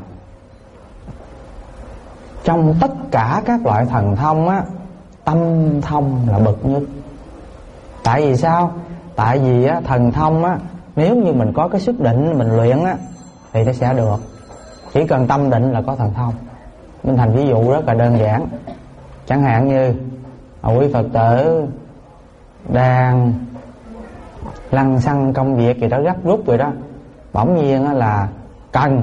trong tất cả các loại thần thông á, tâm thông là bậc nhất. Tại vì sao? Tại vì á, thần thông á, nếu như mình có cái sức định mình luyện á thì nó sẽ được. Chỉ cần tâm định là có thần thông. Minh Thành ví dụ rất là đơn giản. Chẳng hạn như quý Phật tử đang lăng xăng công việc gì đó gấp rút rồi đó, bỗng nhiên là cần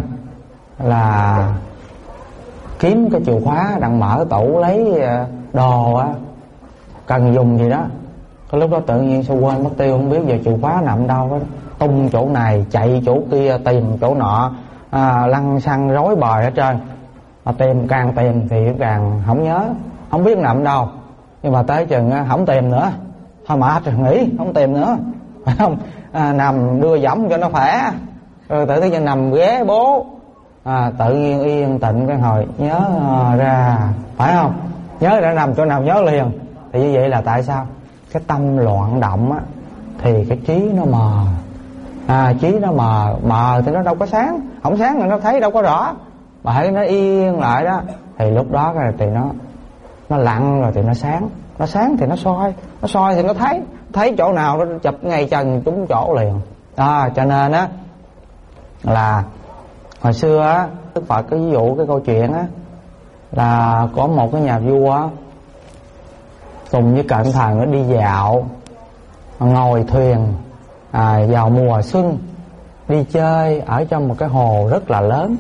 là kiếm cái chìa khóa đang mở tủ lấy đồ á, cần dùng gì đó, cái lúc đó tự nhiên sao quên mất tiêu, không biết giờ chìa khóa nằm đâu đó, tung chỗ này chạy chỗ kia tìm chỗ nọ, à, lăn xăng rối bời hết trơn. Mà tìm càng tìm thì càng không nhớ, không biết nằm đâu, nhưng mà tới chừng không tìm nữa thôi mệt rồi nghỉ không tìm nữa, phải không? À, nằm đưa giỏng cho nó khỏe, rồi tự nhiên nằm ghế bố, à, tự nhiên yên tịnh cái hồi nhớ ra, phải không? Nhớ ra nằm chỗ nào nhớ liền. Thì như vậy là tại sao? Cái tâm loạn động á thì cái trí nó mờ, à, trí nó mờ, mờ thì nó đâu có sáng, không sáng thì nó thấy đâu có rõ, mà hãy nó yên lại đó thì lúc đó thì nó nó lặng rồi thì nó sáng, nó sáng thì nó soi, nó soi thì nó thấy, thấy chỗ nào nó chụp ngay chân trúng chỗ liền. À, cho nên á là hồi xưa á Đức Phật có ví dụ cái câu chuyện á là có một cái nhà vua á, cùng với cận thần nó đi dạo, ngồi thuyền à, vào mùa xuân đi chơi ở trong một cái hồ rất là lớn.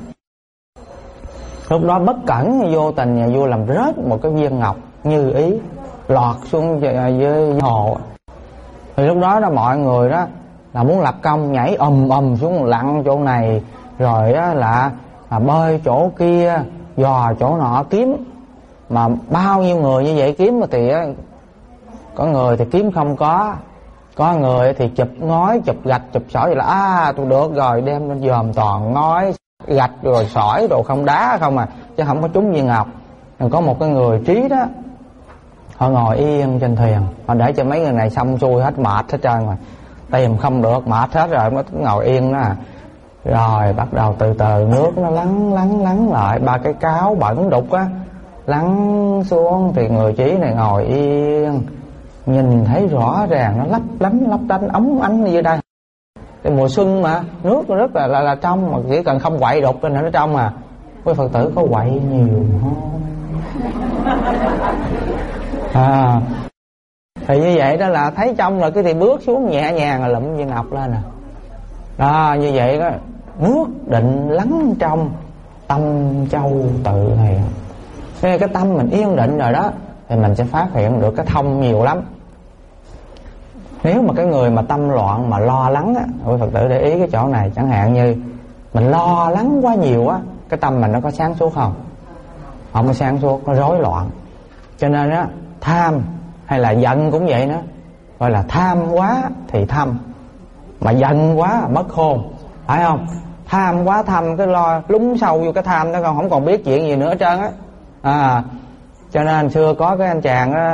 Lúc đó bất cẩn vô tình nhà vua làm rớt một cái viên ngọc như ý lọt xuống dưới hồ. Thì lúc đó đó mọi người đó là muốn lập công nhảy ầm ầm xuống lặn chỗ này, rồi á là, là bơi chỗ kia, dò chỗ nọ kiếm. Mà bao nhiêu người như vậy kiếm thì á, có người thì kiếm không có, có người thì chụp ngói, chụp gạch, chụp sỏi vậy là à tôi được rồi, đem lên dòm toàn ngói, gạch rồi sỏi đồ không đá không à, chứ không có trúng viên ngọc. Rồi có một cái người trí đó, họ ngồi yên trên thuyền, họ để cho mấy người này xong xuôi hết, mệt hết trơn rồi, tìm không được, mệt hết rồi mới ngồi yên đó à. Rồi bắt đầu từ từ nước nó lắng lắng lắng lại, ba cái cáo bẩn đục á lắng xuống thì người trí này ngồi yên, nhìn thấy rõ ràng nó lấp lánh lấp lánh ống ánh như đây. Cái mùa xuân mà nước nó rất là là, là trong, mà chỉ cần không quậy đục lên nó trong à. Quý Phật tử có quậy nhiều không? À, thì như vậy đó là thấy trong rồi cái thì bước xuống nhẹ nhàng là lụm viên ngọc lên à. Đó, như vậy đó, nước định lắng trong, tâm châu tự hiện. Nên cái tâm mình yên định rồi đó thì mình sẽ phát hiện được cái thông nhiều lắm. Nếu mà cái người mà tâm loạn mà lo lắng á, quý Phật tử để ý cái chỗ này, chẳng hạn như mình lo lắng quá nhiều á, cái tâm mình nó có sáng suốt không? Không có sáng suốt, nó rối loạn. Cho nên á, tham hay là giận cũng vậy nữa, gọi là tham quá thì thâm, mà giận quá mất khôn, phải không? Tham quá thâm, cái lo lúng sâu vô cái tham đó, không còn biết chuyện gì nữa hết trơn á. À, cho nên xưa có cái anh chàng đó,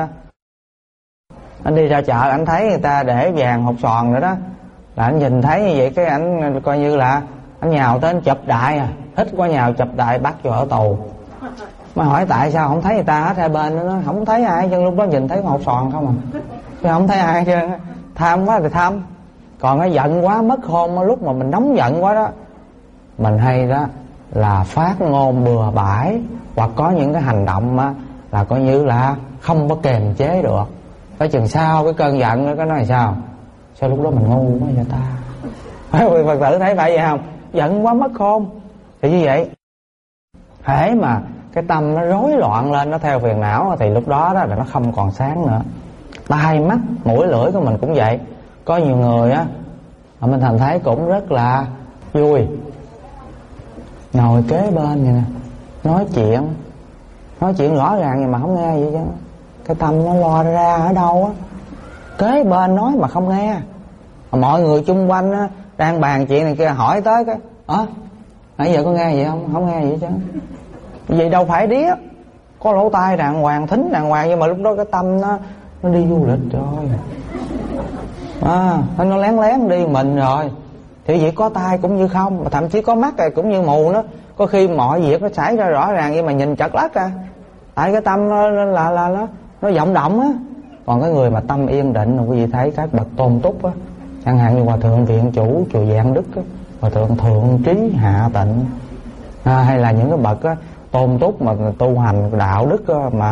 anh đi ra chợ, anh thấy người ta để vàng hột xoàn nữa đó, là anh nhìn thấy như vậy cái anh coi như là anh nhào tới anh chụp đại à, thích quá nhào chụp đại bắt vô ở tù. Mà hỏi tại sao không thấy người ta hết hai bên nữa, nó không thấy ai chứ, lúc đó nhìn thấy hột xoàn không à, chứ không thấy ai chứ. Tham quá thì tham, còn cái giận quá mất khôn, lúc mà mình nóng giận quá đó, mình hay đó là phát ngôn bừa bãi, hoặc có những cái hành động á là coi như là không có kềm chế được. Tới chừng sau cái cơn giận nó có nói là sao? Sao lúc đó mình ngu quá vậy ta? Phật tử thấy phải vậy không? Giận quá mất khôn. Thì như vậy, hễ mà cái tâm nó rối loạn lên, nó theo phiền não thì lúc đó đó là nó không còn sáng nữa. Tai mắt mũi lưỡi của mình cũng vậy. Có nhiều người á mà mình thành thấy cũng rất là vui, ngồi kế bên vậy nè, nói chuyện nói chuyện rõ ràng vậy mà không nghe vậy chứ. Cái tâm nó lo ra ở đâu á, kế bên nói mà không nghe. Mọi người chung quanh á đang bàn chuyện này kia, hỏi tới cái ờ à, nãy giờ có nghe vậy không? Không nghe vậy chứ. Vậy đâu phải điếc, có lỗ tai đàng hoàng, thính đàng hoàng, nhưng mà lúc đó cái tâm nó nó đi du lịch rồi, à, nó lén lén đi mình rồi. Thì vậy có tai cũng như không, mà thậm chí có mắt này cũng như mù nó. Có khi mọi việc nó xảy ra rõ ràng nhưng mà nhìn chật lất à, tại cái tâm nó là là nó nó vọng động á. Còn cái người mà tâm yên định, quý vị thấy các bậc tôn túc á, chẳng hạn như hòa thượng Viện Chủ chùa Vạn Đức á, hòa thượng Thượng Trí Hạ Tịnh, à, hay là những cái bậc á, tôn túc mà tu hành đạo đức á, mà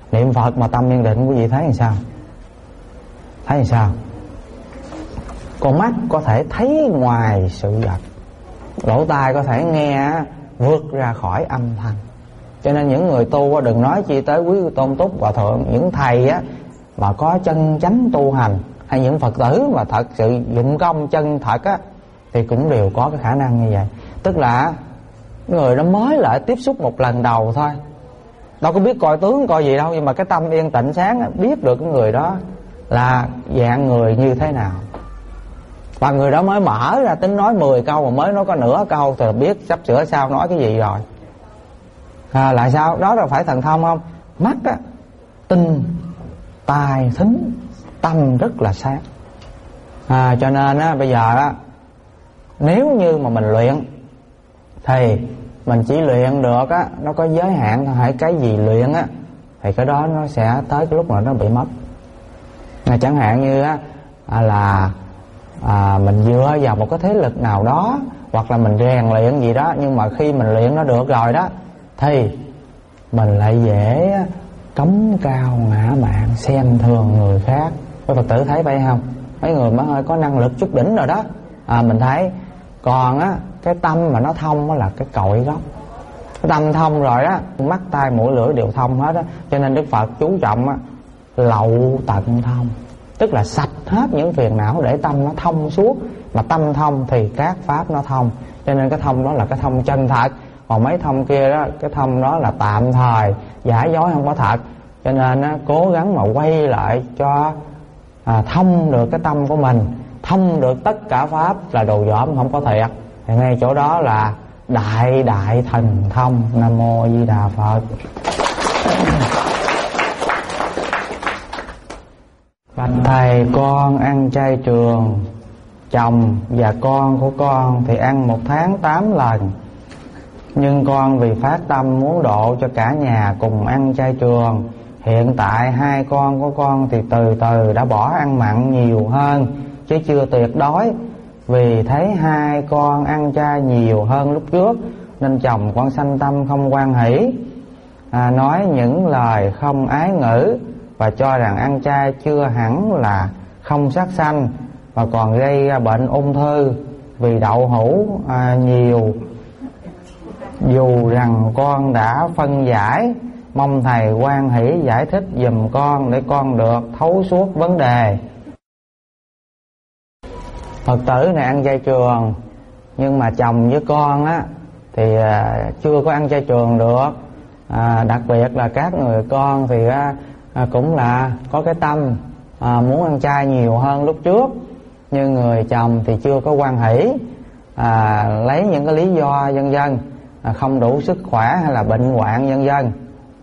Niệm Phật mà tâm yên định, quý vị thấy làm sao? Thấy làm sao? Con mắt có thể thấy ngoài sự vật, lỗ tai có thể nghe vượt ra khỏi âm thanh. Cho nên những người tu đừng nói chi tới quý tôn túc hòa thượng, những thầy á mà có chân chánh tu hành, hay những Phật tử mà thật sự dụng công chân thật á, thì cũng đều có cái khả năng như vậy. Tức là người đó mới lại tiếp xúc một lần đầu thôi, đâu có biết coi tướng coi gì đâu, nhưng mà cái tâm yên tĩnh sáng á, biết được cái người đó là dạng người như thế nào. Và người đó mới mở ra tính nói mười câu mà mới nói có nửa câu thì biết sắp sửa sao nói cái gì rồi. À, lại sao? Đó là phải thần thông không? Mắt á, tinh, tai, thính, tâm rất là sáng. À, cho nên á, bây giờ á, nếu như mà mình luyện thì mình chỉ luyện được á, nó có giới hạn thôi. Hãy cái gì luyện á thì cái đó nó sẽ tới cái lúc mà nó bị mất. À, chẳng hạn như á, à, là à, mình dựa vào một cái thế lực nào đó, hoặc là mình rèn luyện gì đó, nhưng mà khi mình luyện nó được rồi đó thì mình lại dễ cống cao ngã mạn, xem thường người khác. Các Phật tử thấy vậy không? Mấy người mới hơi có năng lực chút đỉnh rồi đó, à, mình thấy. Còn á, cái tâm mà nó thông đó là cái cội gốc. Cái tâm thông rồi á, mắt tai mũi lưỡi đều thông hết á. Cho nên Đức Phật chú trọng á, lậu tận thông, tức là sạch hết những phiền não để tâm nó thông suốt. Mà tâm thông thì các pháp nó thông. Cho nên cái thông đó là cái thông chân thật. Còn mấy thông kia đó, cái thông đó là tạm thời, giả dối không có thật. Cho nên á, cố gắng mà quay lại cho à, thông được cái tâm của mình, thông được tất cả pháp là đồ dỏm không có thiệt. Thì ngay chỗ đó là đại đại thần thông. Nam mô Di Đà Phật. Bạch thầy, con ăn chay trường, chồng và con của con thì ăn một tháng tám lần. Nhưng con vì phát tâm muốn độ cho cả nhà cùng ăn chay trường. Hiện tại hai con của con thì từ từ đã bỏ ăn mặn nhiều hơn, chứ chưa tuyệt đối. Vì thấy hai con ăn chay nhiều hơn lúc trước nên chồng con sanh tâm không hoan hỷ, à, nói những lời không ái ngữ và cho rằng ăn chay chưa hẳn là không sát sanh, và còn gây ra bệnh ung thư vì đậu hũ à, nhiều. Dù rằng con đã phân giải, mong thầy hoan hỷ giải thích giùm con để con được thấu suốt vấn đề. Phật tử này ăn chay trường, nhưng mà chồng với con á thì à, chưa có ăn chay trường được. à, Đặc biệt là các người con thì à, à, cũng là có cái tâm à, muốn ăn chay nhiều hơn lúc trước. Nhưng người chồng thì chưa có hoan hỷ, à, lấy những cái lý do vân vân, à, không đủ sức khỏe hay là bệnh hoạn vân vân.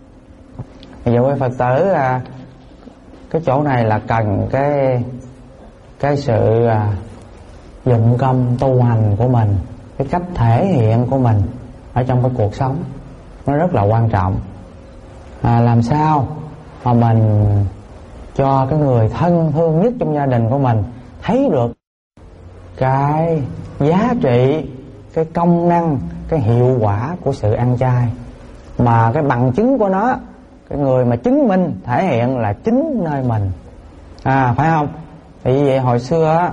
Bây giờ quý Phật tử à, cái chỗ này là cần cái cái sự à, dụng công tu hành của mình, cái cách thể hiện của mình ở trong cái cuộc sống nó rất là quan trọng. à, Làm sao mà mình cho cái người thân thương nhất trong gia đình của mình thấy được cái giá trị, cái công năng, cái hiệu quả của sự ăn chay. Mà cái bằng chứng của nó, cái người mà chứng minh thể hiện là chính nơi mình, à phải không? Thì vậy hồi xưa á,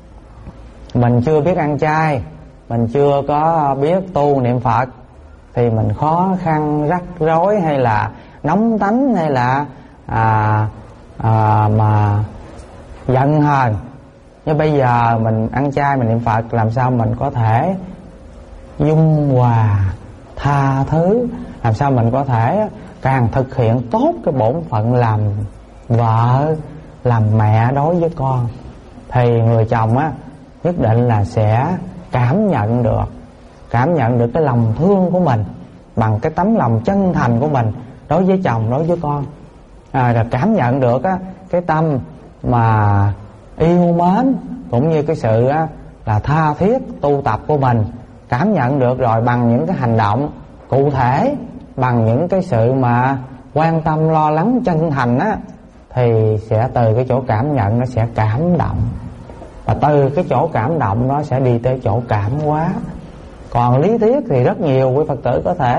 mình chưa biết ăn chay, mình chưa có biết tu niệm Phật, thì mình khó khăn rắc rối hay là nóng tánh hay là à, à, mà giận hờn. Nhưng bây giờ mình ăn chay, mình niệm Phật, làm sao mình có thể dung hòa, tha thứ, làm sao mình có thể càng thực hiện tốt cái bổn phận làm vợ, làm mẹ đối với con, thì người chồng á nhất định là sẽ cảm nhận được cảm nhận được cái lòng thương của mình bằng cái tấm lòng chân thành của mình đối với chồng, đối với con. à, Rồi cảm nhận được á cái tâm mà yêu mến, cũng như cái sự á là tha thiết tu tập của mình. Cảm nhận được rồi bằng những cái hành động cụ thể, bằng những cái sự mà quan tâm lo lắng chân thành á, thì sẽ từ cái chỗ cảm nhận nó sẽ cảm động, và từ cái chỗ cảm động nó sẽ đi tới chỗ cảm hóa. Còn lý thuyết thì rất nhiều quý Phật tử có thể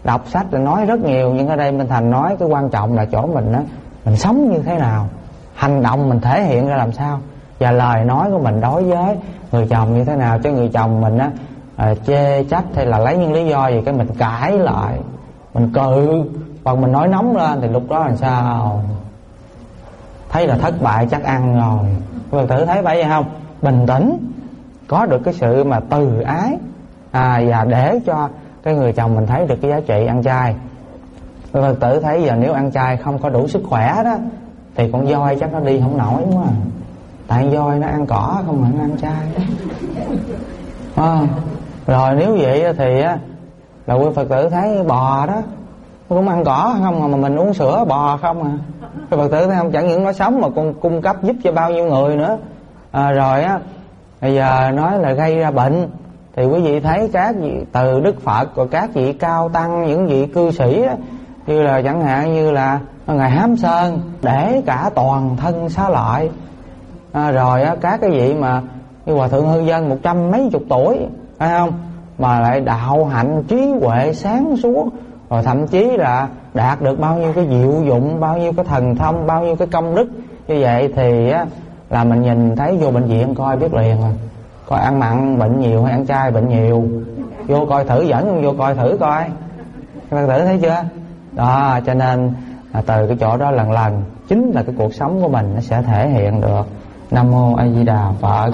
đọc sách là nói rất nhiều, nhưng ở đây Minh Thành nói cái quan trọng là chỗ mình á, mình sống như thế nào, hành động mình thể hiện ra làm sao, và lời nói của mình đối với người chồng như thế nào. Chứ người chồng mình á à, chê trách hay là lấy những lý do gì cái mình cãi lại, mình cự, hoặc mình nói nóng lên, thì lúc đó làm sao? Thấy là thất bại chắc ăn rồi. Các bạn thử thấy phải vậy không? Bình tĩnh, có được cái sự mà từ ái, à, và để cho cái người chồng mình thấy được cái giá trị ăn chay. Các bạn tử thấy giờ nếu ăn chay không có đủ sức khỏe đó, thì con voi chắc nó đi không nổi quá. Tại voi nó ăn cỏ không, mà nó ăn chay. À, rồi nếu vậy thì á, là quý Phật tử thấy bò đó nó cũng ăn cỏ không, mà mình uống sữa bò không à. Quý Phật tử thấy không, chẳng những nó sống mà còn cung cấp giúp cho bao nhiêu người nữa. À, rồi á, bây giờ nói là gây ra bệnh, thì quý vị thấy các vị từ Đức Phật, rồi các vị cao tăng, những vị cư sĩ đó, như là chẳng hạn như là Ngài Hám Sơn để cả toàn thân xá lợi. À, rồi á, các cái vị mà như Hòa Thượng Hư Dân một trăm mấy chục tuổi, phải không, mà lại đạo hạnh trí huệ sáng suốt, rồi thậm chí là đạt được bao nhiêu cái diệu dụng, bao nhiêu cái thần thông, bao nhiêu cái công đức như vậy, thì á, là mình nhìn thấy vô bệnh viện coi biết liền rồi. Coi ăn mặn bệnh nhiều hay ăn chay bệnh nhiều, vô coi thử, dẫn không vô coi thử coi. Các bạn thử thấy chưa đó? Cho nên à, từ cái chỗ đó lần lần chính là cái cuộc sống của mình nó sẽ thể hiện được. Nam mô A Di Đà Phật.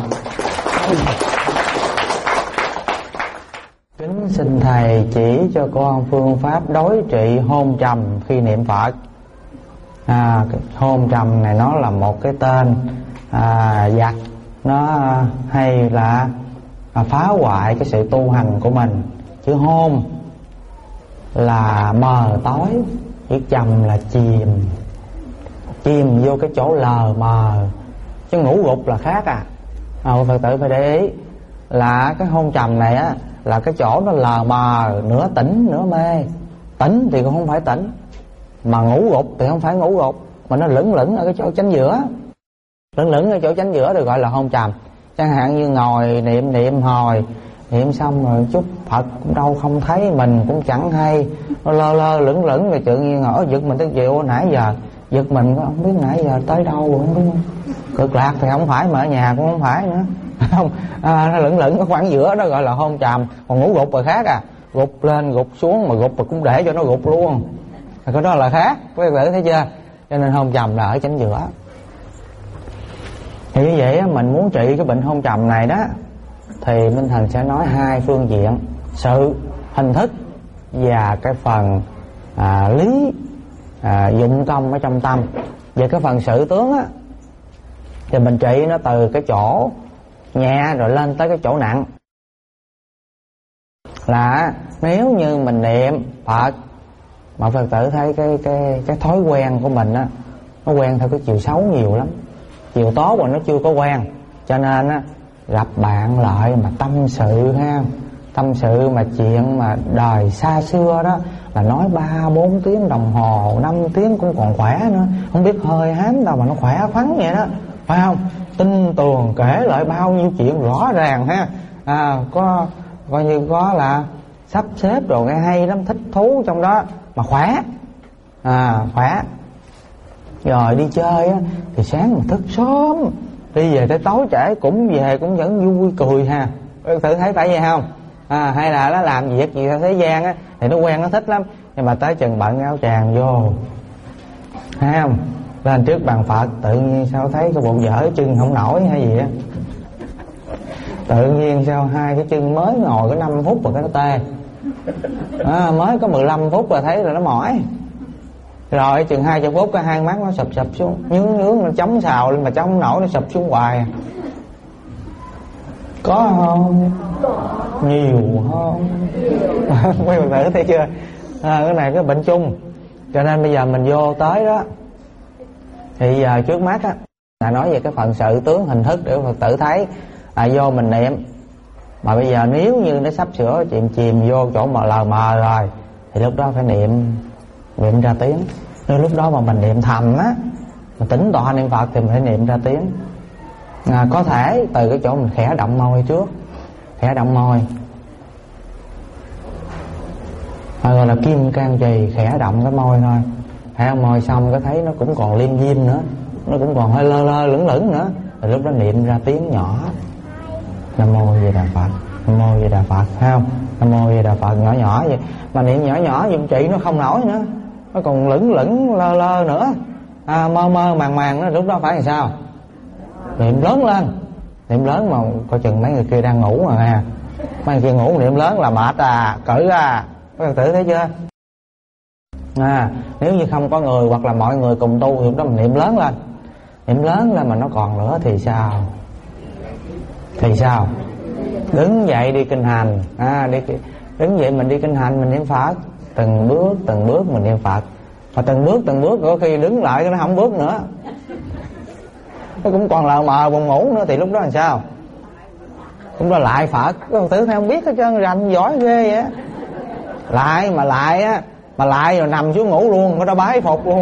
Kính xin thầy chỉ cho con phương pháp đối trị hôn trầm khi niệm Phật. À, hôn trầm này nó là một cái tên à, giặc, nó hay là à, phá hoại cái sự tu hành của mình. Chữ hôn là mờ tối, chữ trầm là chìm, chìm vô cái chỗ lờ mờ, chứ ngủ gục là khác à. À, Phật tử phải để ý là cái hôn trầm này á, là cái chỗ nó lờ mờ, nửa tỉnh nửa mê. Tỉnh thì cũng không phải tỉnh, mà ngủ gục thì không phải ngủ gục, mà nó lững lững ở cái chỗ chánh giữa. Lững lững ở chỗ chánh giữa được gọi là hôn trầm. Chẳng hạn như ngồi niệm niệm hồi, niệm xong rồi chút Phật cũng đâu không thấy, mình cũng chẳng hay, nó lơ lơ lững lững, rồi tự nhiên ngỡ giật mình tới chiều nãy giờ, giật mình có không biết nãy giờ tới đâu rồi, không biết. Cực lạc thì không phải, mà ở nhà cũng không phải nữa. Không, à, nó lững lững ở khoảng giữa đó gọi là hôn trầm. Còn ngủ gục là khác à, gục lên gục xuống, mà gục mà cũng để cho nó gục luôn, cái đó là khác. Các bạn thấy chưa? Cho nên hôn trầm là ở chánh giữa. Thì như vậy mình muốn trị cái bệnh hôn trầm này đó, thì Minh Thành sẽ nói hai phương diện: sự hình thức và cái phần à, lý à, dụng công ở trong tâm. Về cái phần sự tướng á, thì mình trị nó từ cái chỗ nhẹ rồi lên tới cái chỗ nặng. Là nếu như mình niệm Phật mà Phật tử thấy cái cái cái thói quen của mình á, nó quen theo cái chiều xấu nhiều lắm, chiều tốt mà nó chưa có quen, cho nên á, gặp bạn lại mà tâm sự ha, tâm sự mà chuyện mà đời xa xưa đó, là nói ba bốn tiếng đồng hồ, năm tiếng cũng còn khỏe nữa, không biết hơi hám đâu mà nó khỏe khoắn vậy đó, phải không? Tinh tường kể lại bao nhiêu chuyện rõ ràng ha, à, có coi như có là sắp xếp rồi nghe hay lắm, thích thú trong đó, mà khỏe, à khỏe. Rồi đi chơi á, thì sáng mà thức sớm, đi về tới tối trễ cũng về cũng vẫn vui cười ha. Thử thấy phải vậy không? À, hay là nó làm việc gì theo thế gian á, thì nó quen, nó thích lắm, nhưng mà tới chừng bận áo tràng vô, thấy không, lên trước bàn Phật tự nhiên sao thấy cái bụng dở chân không nổi hay gì á, tự nhiên sao hai cái chân mới ngồi có năm phút mà cái nó tê, à, mới có mười lăm phút là thấy là nó mỏi, rồi chừng hai chục phút cái hai mắt nó sụp sụp xuống, nhướng nhướng nó chống xào lên mà chống không nổi, nó sụp xuống hoài. Có không? Nhiều không? Mấy bạn thử thấy chưa? À, cái này cái bệnh chung. Cho nên bây giờ mình vô tới đó, thì giờ trước mắt á là nói về cái phần sự tướng hình thức để Phật tử thấy. À, vô mình niệm, mà bây giờ nếu như nó sắp sửa chìm chìm vô chỗ mà lờ mờ rồi, thì lúc đó phải niệm niệm ra tiếng. Nếu lúc đó mà mình niệm thầm á, mình tỉnh tọa niệm Phật thì mình phải niệm ra tiếng. À, có thể từ cái chỗ mình khẽ động môi trước, khẽ động môi, Rồi là kim can trì, khẽ động cái môi thôi. Khẽ môi xong cái thấy nó cũng còn liêm diêm nữa, nó cũng còn hơi lơ lơ lửng lửng nữa. Rồi lúc đó niệm ra tiếng nhỏ: Nam Mô Di Đà Phật, Nam Mô Di Đà Phật, thấy không? Nam Mô Di Đà Phật nhỏ nhỏ vậy. Mà niệm nhỏ nhỏ dùng trị nó không nổi nữa, nó còn lửng lửng lơ lơ nữa, à, mơ mơ màng màng nữa. Lúc đó phải làm sao? Niệm lớn lên, niệm lớn mà coi chừng mấy người kia đang ngủ mà nghe. Mấy người kia ngủ niệm lớn là mệt à, cử à. Các bạn tự thấy chưa? À, nếu như không có người hoặc là mọi người cùng tu thì lúc đó mình niệm lớn lên. Niệm lớn lên mà nó còn nữa thì sao? Thì sao? Đứng dậy đi kinh hành, à, đi, đứng dậy mình đi kinh hành, mình niệm Phật. Từng bước từng bước mình niệm Phật. Và từng bước từng bước có khi đứng lại nó không bước nữa, nó cũng còn lờ mờ buồn ngủ nữa. Thì lúc đó làm sao? Lúc đó lại Phật. Các bạn tử thấy không biết hết trơn, rành giỏi ghê vậy. Lại mà lại á, mà lại rồi nằm xuống ngủ luôn, nó đã bái phục luôn.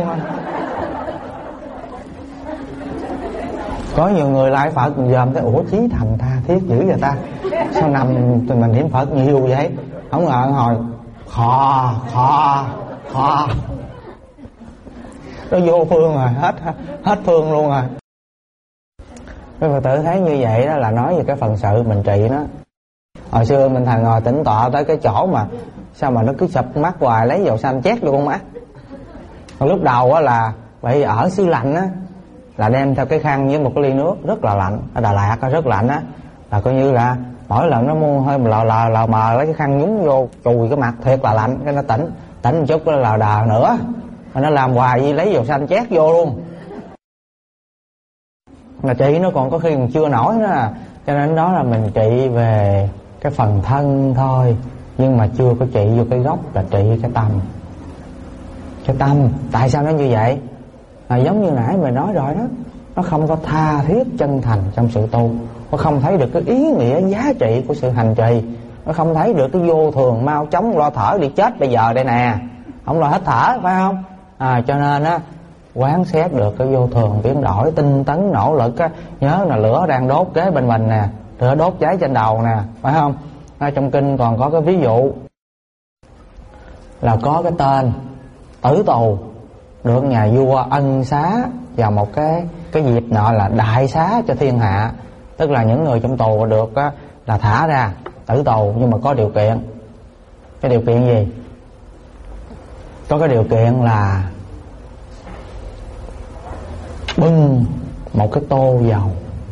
Có nhiều người lại Phật mình dòm thấy ủa chí thành tha thiết dữ vậy ta, sao nằm tụi mình niệm Phật nhiều vậy. Không ngờ hồi khò khò khò nó vô phương rồi, hết hết phương luôn rồi. Các Phật tử thấy như vậy đó là nói về cái phần sự mình trị nó. Hồi xưa mình thằng ngồi tĩnh tọa tới cái chỗ mà sao mà nó cứ sụp mắt hoài, lấy dầu xanh chét vô con mắt. Còn lúc đầu á là bởi ở xứ lạnh á, là đem theo cái khăn với một cái ly nước rất là lạnh. Ở Đà Lạt á rất lạnh á, là coi như là mỗi lần nó mua hơi mà lờ lờ lờ mờ lấy cái khăn nhúng vô chùi cái mặt thiệt là lạnh. Cái nó tỉnh tỉnh một chút nó là đờ nữa, nó làm hoài gì lấy dầu xanh chét vô luôn. Mà trị nó còn có khi còn chưa nổi nữa à. Cho nên đó là mình trị về cái phần thân thôi, nhưng mà chưa có trị vô cái gốc là trị cái tâm. Cái tâm tại sao nó như vậy? À, giống như nãy mình nói rồi đó, nó không có tha thiết chân thành trong sự tu, nó không thấy được cái ý nghĩa giá trị của sự hành trì, nó không thấy được cái vô thường mau chóng lo thở đi chết bây giờ đây nè, không lo hít thở phải không? À, cho nên á quán xét được cái vô thường biến đổi, tinh tấn nỗ lực á, nhớ là lửa đang đốt kế bên mình nè, lửa đốt cháy trên đầu nè, phải không? Ở trong kinh còn có cái ví dụ là có cái tên tử tù được nhà vua ân xá vào một cái cái dịp nọ là đại xá cho thiên hạ, tức là những người trong tù được á, là thả ra tử tù, nhưng mà có điều kiện. Cái điều kiện gì? Có cái điều kiện là bưng một cái tô dầu,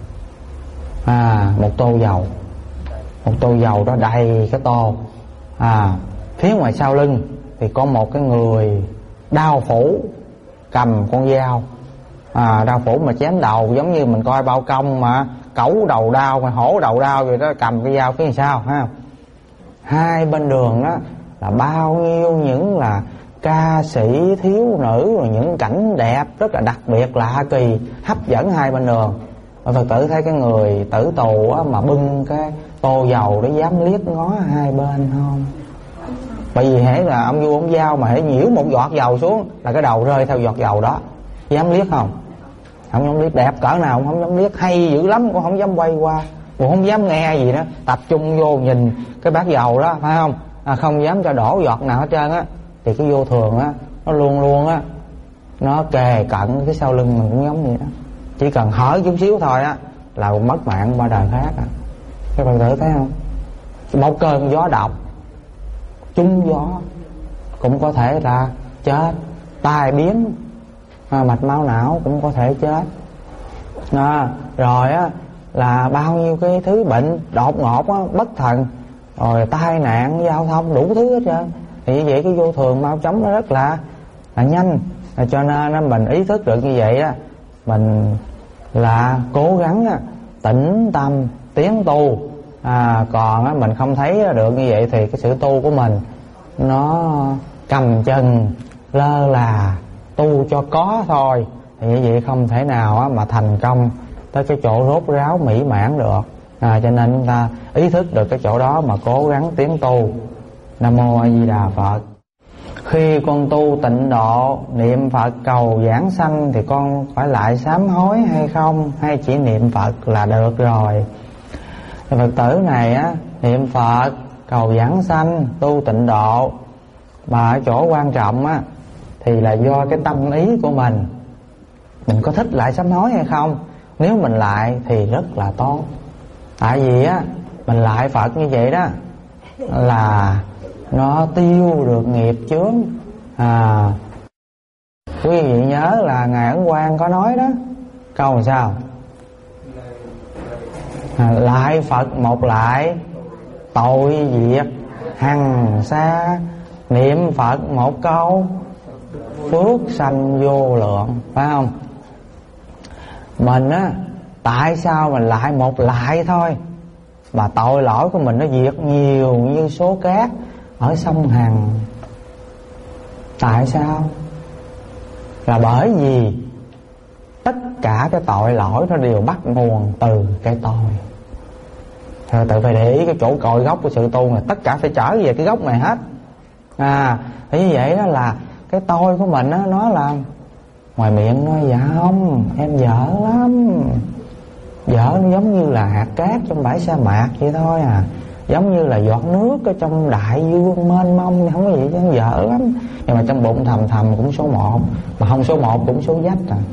à, một tô dầu, một tô dầu đó đầy cái tô, à, phía ngoài sau lưng thì có một cái người đao phủ cầm con dao, à, đao phủ mà chém đầu, giống như mình coi bao công mà cẩu đầu đao mà hổ đầu đao vậy đó, cầm cái dao phía sau ha. Hai bên đường đó là bao nhiêu những là ca sĩ thiếu nữ, rồi những cảnh đẹp rất là đặc biệt lạ kỳ hấp dẫn hai bên đường. Và Phật tử thấy cái người tử tù á, mà bưng cái tô dầu để dám liếc ngó hai bên không? Bởi vì hễ là ông vua ông giao mà hễ nhiễu một giọt dầu xuống là cái đầu rơi theo giọt dầu đó. Dám liếc không? Không dám liếc. Đẹp cỡ nào cũng không dám liếc, hay dữ lắm cũng không dám quay qua, cũng không dám nghe gì đó, tập trung vô nhìn cái bát dầu đó, phải không? À, không dám cho đổ giọt nào hết trơn á. Thì cái vô thường á, nó luôn luôn á, nó kề cận cái sau lưng mình cũng giống vậy đó. Chỉ cần hở chút xíu thôi á là mất mạng qua đời khác à. Các bạn thử thấy không? Một cơn gió độc, trúng gió cũng có thể là chết, tai biến, à, mạch máu não cũng có thể chết, à, rồi á là bao nhiêu cái thứ bệnh đột ngột á, bất thần, rồi tai nạn giao thông đủ thứ hết trơn. Thì như vậy cái vô thường mau chóng nó rất là là nhanh, à, cho nên mình ý thức được như vậy á, mình là cố gắng á, tĩnh tâm tiến tu. À, còn á, mình không thấy được như vậy thì cái sự tu của mình nó cầm chân lơ là, tu cho có thôi. Thì như vậy không thể nào á, mà thành công tới cái chỗ rốt ráo mỹ mãn được. À, cho nên chúng ta ý thức được cái chỗ đó mà cố gắng tiến tu. Nam Mô A Di Đà Phật. Khi con tu tịnh độ, niệm Phật cầu giảng sanh thì con phải lại sám hối hay không? Hay chỉ niệm Phật là được rồi? Phật tử này á, niệm Phật cầu giảng sanh, tu tịnh độ, Mà ở chỗ quan trọng á thì là do cái tâm ý của mình. Mình có thích lại sám hối hay không? Nếu mình lại thì rất là tốt. Tại vì á mình lại Phật như vậy đó là nó tiêu được nghiệp chướng. À, quý vị nhớ là Ngài Ấn Quang có nói đó, câu làm sao? À, lại Phật một lại, tội diệt hằng xa. Niệm Phật một câu, phước sanh vô lượng. Phải không? Mình á, tại sao mình lại một lại thôi mà tội lỗi của mình nó diệt nhiều như số cát ở sông Hằng? Tại sao? Là bởi vì tất cả cái tội lỗi nó đều bắt nguồn từ cái tôi. Rồi tự phải để ý cái chỗ cội gốc của sự tu này, tất cả phải trở về cái gốc này hết. À, thì như vậy đó là cái tôi của mình á, nó là ngoài miệng nói dạ không, em dở lắm. Dở nó giống như là hạt cát trong bãi sa mạc vậy thôi à, giống như là giọt nước ở trong đại dương mênh mông, không có gì chứ dở lắm. Nhưng mà trong bụng thầm thầm cũng số một, mà không số một cũng số dách à.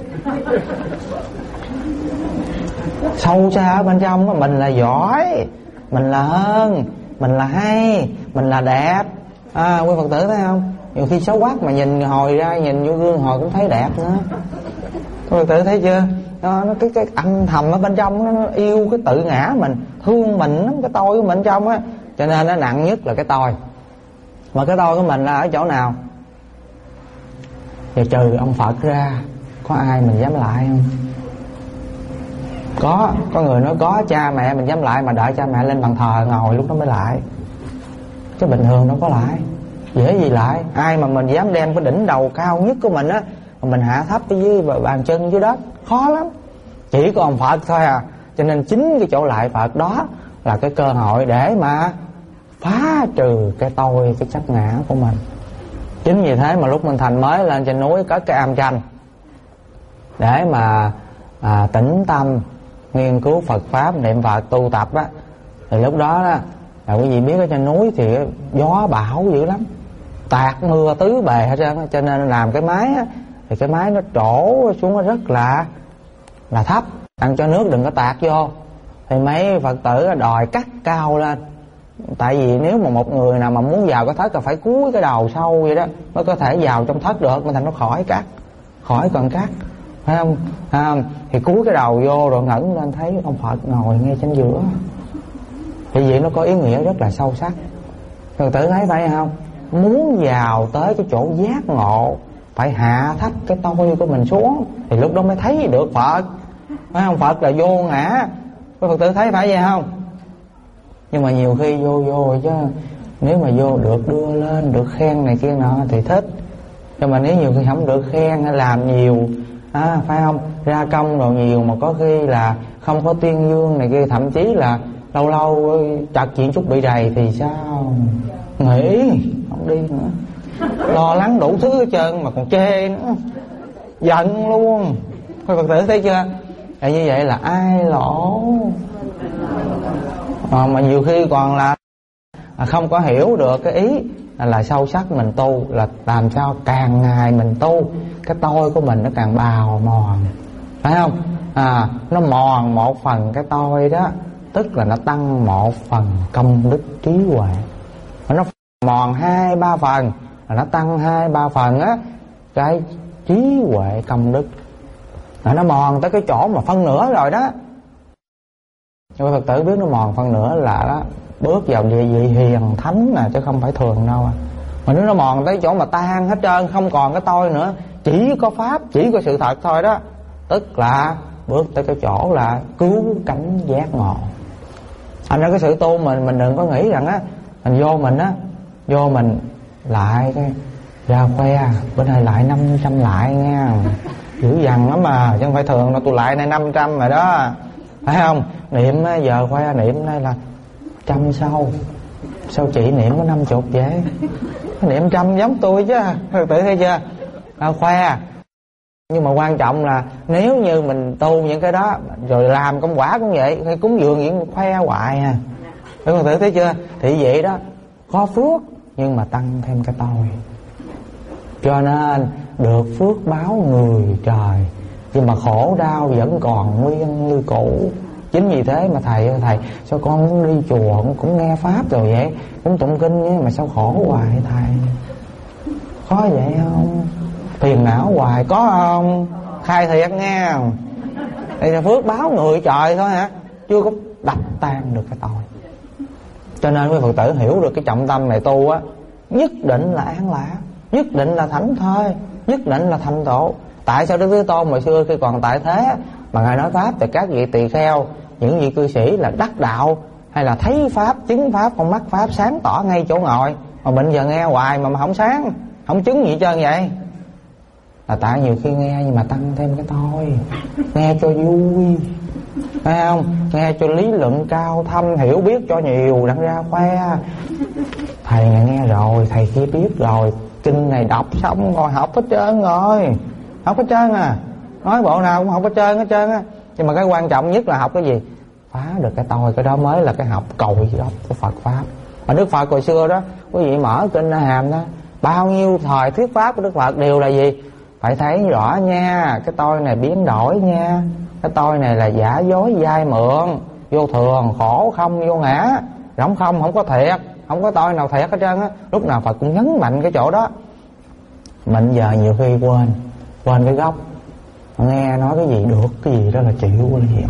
Sâu xa ở bên trong đó, mình là giỏi, mình là hơn, mình là hay, mình là đẹp. À, quý Phật tử thấy không? Nhiều khi xấu quắc mà nhìn hồi ra, nhìn vô gương hồi cũng thấy đẹp nữa. Quý Phật tử thấy chưa? Nó, nó cái cái âm thầm ở bên trong nó, nó yêu cái tự ngã mình, thương mình lắm, cái tôi của mình trong á. Cho nên nó nặng nhất là cái tôi. Mà cái tôi của mình là ở chỗ nào? Giờ trừ ông Phật ra, có ai mình dám lại không? Có, có người nói có, cha mẹ mình dám lại, mà đợi cha mẹ lên bàn thờ ngồi lúc đó mới lại. Chứ bình thường đâu có lại. Dễ gì lại? Ai mà mình dám đem cái đỉnh đầu cao nhất của mình á mà mình hạ thấp ở dưới bàn chân dưới đất? Khó lắm. Chỉ có ông Phật thôi à. Cho nên chính cái chỗ lại Phật đó là cái cơ hội để mà phá trừ cái tôi, cái chấp ngã của mình. Chính vì thế mà lúc mình thành mới lên trên núi cất cái am tranh để mà à, tĩnh tâm nghiên cứu Phật pháp, niệm Phật, tu tập á, thì lúc đó đó là quý vị biết ở trên núi thì gió bão dữ lắm, tạt mưa tứ bề hết trơn. Cho nên làm cái máy á, thì cái máy nó trổ xuống nó rất là là thấp, ăn cho nước đừng có tạt vô. Thì mấy Phật tử đòi cắt cao lên. Tại vì nếu mà một người nào mà muốn vào cái thất là phải cúi cái đầu sâu vậy đó mới có thể vào trong thất được, mà thành nó khỏi cắt, khỏi cần cắt, phải không? Phải không? Thì cúi cái đầu vô rồi ngẩng lên thấy ông Phật ngồi ngay trên giữa. Thì vậy nó có ý nghĩa rất là sâu sắc. Phật tử thấy phải không? Muốn vào tới cái chỗ giác ngộ phải hạ thấp cái tôi của mình xuống, thì lúc đó mới thấy được Phật. Phải không? Phật là vô ngã. Các Phật tử thấy phải vậy không? Nhưng mà nhiều khi vô vô chứ nếu mà vô được đưa lên, được khen này kia nọ thì thích. Nhưng mà nếu nhiều khi không được khen hay làm nhiều, à, phải không, ra công rồi nhiều mà có khi là không có tuyên dương này kia, thậm chí là lâu lâu trật chuyện chút bị đầy thì sao? Nghỉ, không đi nữa. Lo lắng đủ thứ hết trơn mà còn chê nữa, giận luôn. Các Phật tử thấy chưa? Thì như vậy là ai lỗ? À, mà nhiều khi còn là không có hiểu được cái ý là, là sâu sắc mình tu là làm sao càng ngày mình tu cái tôi của mình nó càng bào mòn, phải không? À, nó mòn một phần cái tôi đó, tức là nó tăng một phần công đức trí huệ. Nó mòn hai ba phần là nó tăng hai ba phần á cái trí huệ công đức. Là nó mòn tới cái chỗ mà phân nửa rồi đó. Nhưng mà Phật tử biết nó mòn phân nửa là đó, bước vào địa vị hiền thánh nè, chứ không phải thường đâu à. Mà nếu nó mòn tới chỗ mà tan hết trơn, không còn cái tôi nữa, chỉ có pháp, chỉ có sự thật thôi đó, tức là bước tới cái chỗ là cứu cánh giác ngộ. Thành ra cái sự tu mình mình đừng có nghĩ rằng á mình vô mình á vô mình lại cái ra khoe bữa nay lại năm trăm lại nha, dữ dằn lắm mà, chứ không phải thường là tôi lại nay năm trăm rồi đó, phải không? Niệm giờ khoe niệm đây là trăm sau, sao chị niệm có năm chục vậy? Niệm trăm giống tôi chứ, tự thấy chưa? À, khoe. Nhưng mà quan trọng là nếu như mình tu những cái đó rồi làm công quả cũng vậy, hay cúng dường những khoe hoài à, phải không? Tự thấy chưa? Thì vậy đó có phước nhưng mà tăng thêm cái tôi. Cho nên được phước báo người trời, nhưng mà khổ đau vẫn còn nguyên như cũ. Chính vì thế mà thầy ơi thầy, sao con cũng đi chùa cũng, cũng nghe pháp rồi vậy, cũng tụng kinh nhé, mà sao khổ hoài thầy? Có vậy không? Phiền não hoài có không? Khai thiệt nghe. Đây là phước báo người trời thôi hả, chưa có đập tan được cái tội. Cho nên quý Phật tử hiểu được cái trọng tâm này tu á, nhất định là an lạc, nhất định là thảnh thơi, nhất định là thành tựu. Tại sao Đức Thế Tôn hồi xưa khi còn tại thế mà Ngài nói pháp thì các vị tỳ kheo, những vị cư sĩ là đắc đạo hay là thấy pháp, chứng pháp, con mắt pháp sáng tỏ ngay chỗ ngồi, mà bây giờ nghe hoài mà, mà không sáng, không chứng gì hết trơn vậy? Là tại nhiều khi nghe nhưng mà tăng thêm cái thôi, nghe cho vui, thấy không? Nghe cho lý luận cao thâm, hiểu biết cho nhiều, đặng ra khoe. Thầy này nghe rồi, thầy kia biết rồi, kinh này đọc xong rồi, học hết trơn rồi, học hết trơn à, nói bộ nào cũng học hết trơn hết trơn á. Nhưng mà cái quan trọng nhất là học cái gì? Phá được cái tôi, cái đó mới là cái học cội gốc của Phật pháp. Mà Đức Phật hồi xưa đó, quý vị mở kinh A Hàm đó, bao nhiêu thời thuyết pháp của Đức Phật đều là gì? Phải thấy rõ nha, cái tôi này biến đổi nha, cái tôi này là giả dối dai mượn, vô thường, khổ không, vô ngã, rỗng không, không có thiệt, không có tôi nào thiệt hết trơn á. Lúc nào Phật cũng nhấn mạnh cái chỗ đó. Mình giờ nhiều khi quên, quên cái gốc. Nghe nói cái gì được, cái gì đó là chịu liền.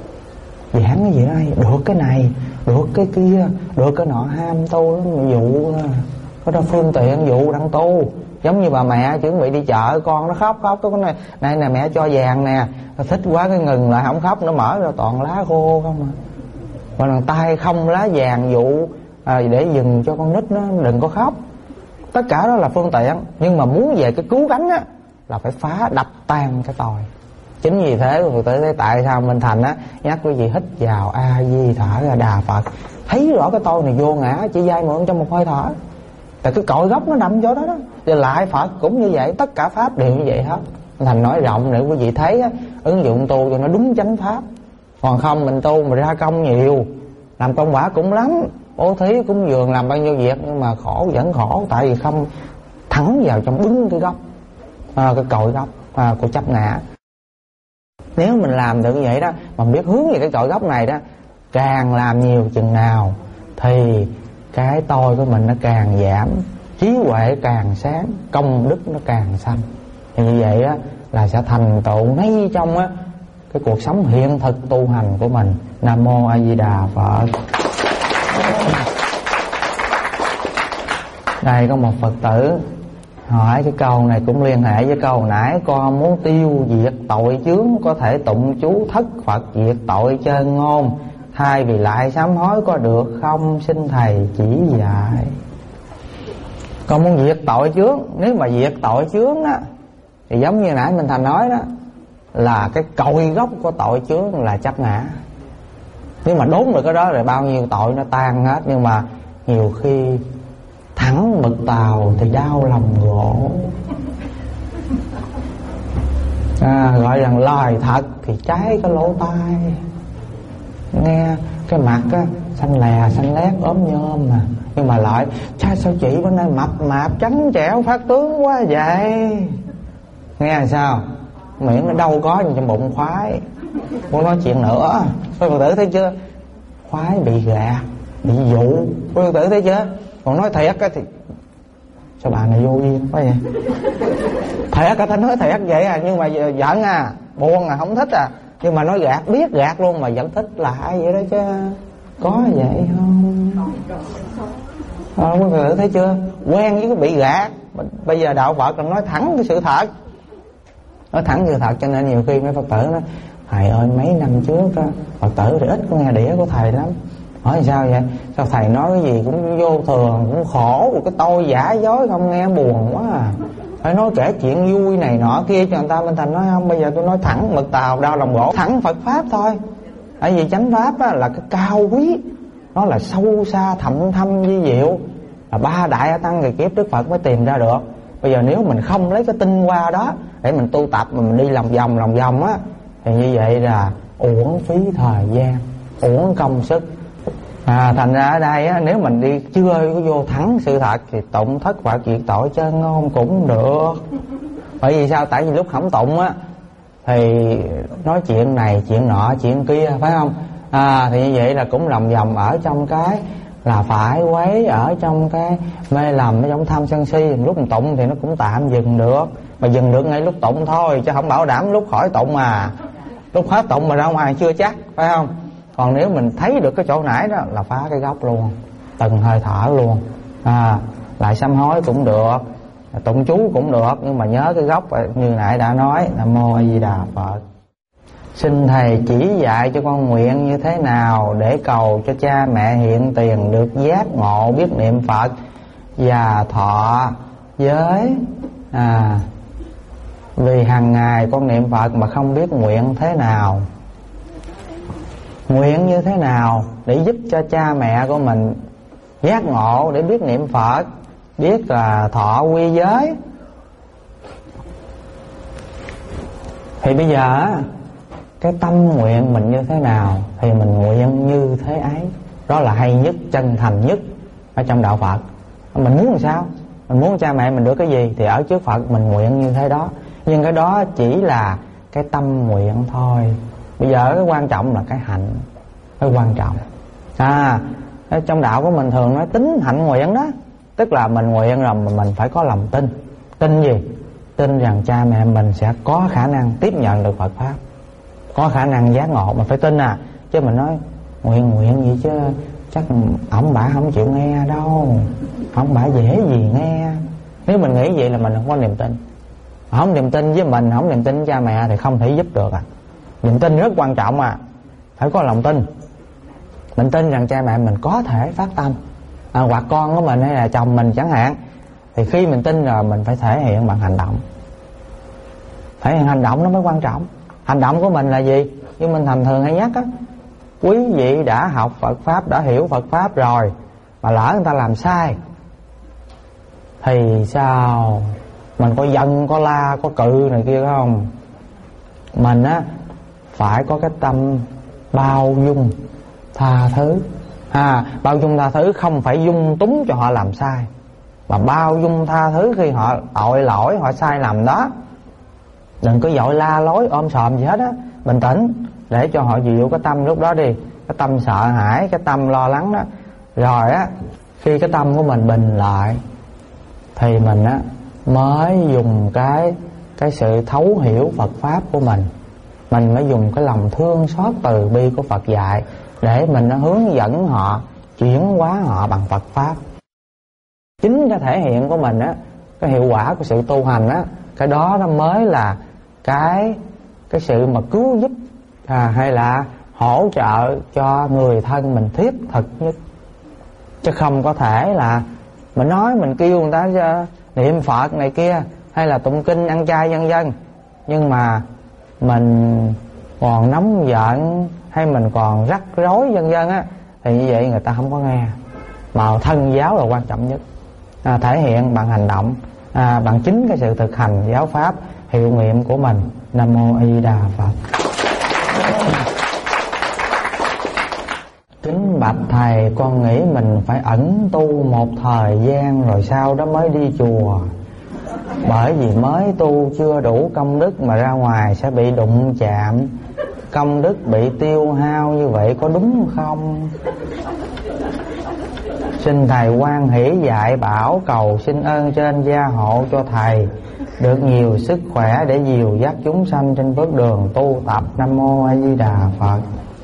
Giảng cái gì đó, được cái này, được cái kia, được cái nọ, ham tu lắm, dụ có đó phương tiện dụ đang tu. Giống như bà mẹ chuẩn bị đi chợ, con nó khóc khóc cái này này nè, mẹ cho vàng nè, thích quá cái ngừng lại, không khóc, nó mở ra toàn lá khô không à. Mà thằng tay không lá vàng dụ à, để dừng cho con nít nó đừng có khóc. Tất cả đó là phương tiện, nhưng mà muốn về cái cứu cánh á là phải phá đập tan cái tôi. Chính vì thế Phật tử thấy tại sao Minh Thành á nhắc quý vị hít vào A Di thở ra Đà Phật, thấy rõ cái tôi này vô ngã, chỉ dai mượn trong một hơi thở. Tại cái cội gốc nó nằm chỗ đó đó. Và lại Phật cũng như vậy, tất cả pháp đều như vậy hết. Thành nói rộng để quý vị thấy á, ứng dụng tu cho nó đúng chánh pháp. Còn không mình tu mà ra công nhiều, làm công quả cũng lắm, bố thí cúng dường, làm bao nhiêu việc, nhưng mà khổ vẫn khổ. Tại vì không thẳng vào trong đúng cái gốc à, cái cội gốc à, của chấp ngã. Nếu mình làm được như vậy đó, mà biết hướng về cái cội gốc này đó, càng làm nhiều chừng nào thì cái tôi của mình nó càng giảm, trí huệ càng sáng, công đức nó càng sanh. Thì như vậy á là sẽ thành tựu ngay trong á cái cuộc sống hiện thực tu hành của mình. Nam mô A Di Đà Phật. Đây có một Phật tử hỏi cái câu này cũng liên hệ với câu nãy, con muốn tiêu diệt tội chướng, có thể tụng chú thất Phật diệt tội chân ngôn, thay vì lại sám hối có được không, xin thầy chỉ dạy. Con muốn diệt tội chướng, nếu mà diệt tội chướng á thì giống như nãy mình Thành nói đó, là cái cội gốc của tội chướng là chấp ngã. Nếu mà đốn được cái đó rồi bao nhiêu tội nó tan hết. Nhưng mà nhiều khi thẳng mực tàu thì đau lòng gỗ à, gọi rằng lời thật thì trái cái lỗ tai. Nghe cái mặt á xanh lè xanh lét ốm nhôm mà, nhưng mà lại cha sao chị bữa nay mập mạp trắng trẻo phát tướng quá vậy. Nghe là sao? Miệng nó đâu có nhưng trong bụng khoái, muốn nói chuyện nữa. Quý Phật tử thấy chưa? Khoái bị gạt, bị dụ. Quý Phật tử thấy chưa? Còn nói thiệt á thì sao bà này vô duyên quá vậy? Thiệt á, ta nói thiệt vậy à, nhưng mà giận à, buồn à, không thích à. Nhưng mà nói gạt, biết gạt luôn mà vẫn thích là ai vậy đó chứ. Có vậy không? À, quý Phật tử thấy chưa? Quen với cái bị gạt. Bây giờ đạo Phật còn nói thẳng cái sự thật, nói thẳng sự thật. Cho nên nhiều khi mấy Phật tử nói thầy ơi mấy năm trước á, Phật tử thì ít có nghe đĩa của thầy lắm. Hỏi sao vậy? Sao thầy nói cái gì cũng vô thường, cũng khổ, rồi cái tôi giả dối không nghe buồn quá à. Phải nói kể chuyện vui này nọ kia cho người ta. Minh Thành nói không, bây giờ tôi nói thẳng mực tàu đau lòng gỗ, thẳng Phật pháp thôi. Tại vì chánh pháp á, là cái cao quý, nó là sâu xa thậm thâm vi diệu, là ba đại A Tăng kỳ kiếp Đức Phật mới tìm ra được. Bây giờ nếu mình không lấy cái tinh hoa đó để mình tu tập mà mình đi lòng vòng lòng vòng á, thì như vậy là uổng phí thời gian, uổng công sức À, thành ra ở đây á, nếu mình đi chưa có vô thắng sự thật thì tụng thất Phật diệt tội chân ngôn cũng được. Bởi vì sao? Tại vì lúc không tụng á thì nói chuyện này chuyện nọ chuyện kia, phải không? À, thì như vậy là cũng lòng vòng ở trong cái là phải quấy, ở trong cái mê lầm, ở trong tham sân si. Lúc mình tụng thì nó cũng tạm dừng được, mà dừng được ngay lúc tụng thôi, chứ không bảo đảm lúc khỏi tụng mà lúc hết tụng mà ra ngoài chưa chắc, phải không? Còn nếu mình thấy được cái chỗ nãy đó là phá cái gốc luôn, từng hơi thở luôn. À, lại sám hối cũng được, tụng chú cũng được, nhưng mà nhớ cái gốc như nãy đã nói. Nam mô A Di Đà Phật. Xin thầy chỉ dạy cho con nguyện như thế nào để cầu cho cha mẹ hiện tiền được giác ngộ, biết niệm Phật và thọ giới. À, vì hàng ngày con niệm Phật mà không biết nguyện thế nào. Nguyện như thế nào để giúp cho cha mẹ của mình giác ngộ, để biết niệm Phật, biết là thọ quy giới. Thì bây giờ cái tâm nguyện mình như thế nào thì mình nguyện như thế ấy. Đó là hay nhất, chân thành nhất ở trong đạo Phật. Mình muốn làm sao, mình muốn cha mẹ mình được cái gì thì ở trước Phật mình nguyện như thế đó. Nhưng cái đó chỉ là cái tâm nguyện thôi. Bây giờ cái quan trọng là cái hạnh, cái quan trọng. À, trong đạo của mình thường nói tính hạnh nguyện đó. Tức là mình nguyện rồi mà mình phải có lòng tin. Tin gì? Tin rằng cha mẹ mình sẽ có khả năng tiếp nhận được Phật Pháp, có khả năng giác ngộ. Mình phải tin à. Chứ mình nói nguyện nguyện gì chứ chắc ổng bả không chịu nghe đâu, ổng bả dễ gì nghe. Nếu mình nghĩ vậy là mình không có niềm tin. Không niềm tin với mình, không niềm tin với cha mẹ thì không thể giúp được à. Niềm tin rất quan trọng à. Phải có lòng tin. Mình tin rằng cha mẹ mình có thể phát tâm, à, hoặc con của mình hay là chồng mình chẳng hạn. Thì khi mình tin rồi mình phải thể hiện bằng hành động. Thể hiện hành động nó mới quan trọng. Hành động của mình là gì? Như mình thành thường hay nhắc á, quý vị đã học Phật Pháp, đã hiểu Phật Pháp rồi mà lỡ người ta làm sai thì sao? Mình có giận, có la, có cự này kia không? Mình á phải có cái tâm bao dung, tha thứ. À, bao dung tha thứ, không phải dung túng cho họ làm sai, mà bao dung tha thứ khi họ tội lỗi, họ sai lầm đó. Đừng có vội la lối ôm sòm gì hết á. Bình tĩnh để cho họ dịu cái tâm lúc đó đi. Cái tâm sợ hãi, cái tâm lo lắng đó. Rồi á, khi cái tâm của mình bình lại thì mình á mới dùng cái cái sự thấu hiểu Phật Pháp của mình. Mình mới dùng cái lòng thương xót từ bi của Phật dạy để mình nó hướng dẫn họ, chuyển hóa họ bằng Phật Pháp. Chính cái thể hiện của mình á, cái hiệu quả của sự tu hành á, cái đó nó mới là cái cái sự mà cứu giúp, à, hay là hỗ trợ cho người thân mình thiết thực nhất. Chứ không có thể là mình nói, mình kêu người ta niệm Phật này kia, hay là tụng kinh ăn chay vân vân, nhưng mà mình còn nóng giận hay mình còn rắc rối vân vân á, thì như vậy người ta không có nghe. Mà thân giáo là quan trọng nhất, à, thể hiện bằng hành động, à, bằng chính cái sự thực hành giáo pháp hiệu nghiệm của mình. Nam mô A Di Đà Phật. Kính bạch thầy, con nghĩ mình phải ẩn tu một thời gian rồi sau đó mới đi chùa. Bởi vì mới tu chưa đủ công đức mà ra ngoài sẽ bị đụng chạm, công đức bị tiêu hao, như vậy có đúng không? Xin thầy hoan hỷ dạy bảo, cầu xin ơn trên gia hộ cho thầy được nhiều sức khỏe để dìu dắt chúng sanh trên bước đường tu tập. Nam mô A Di Đà Phật.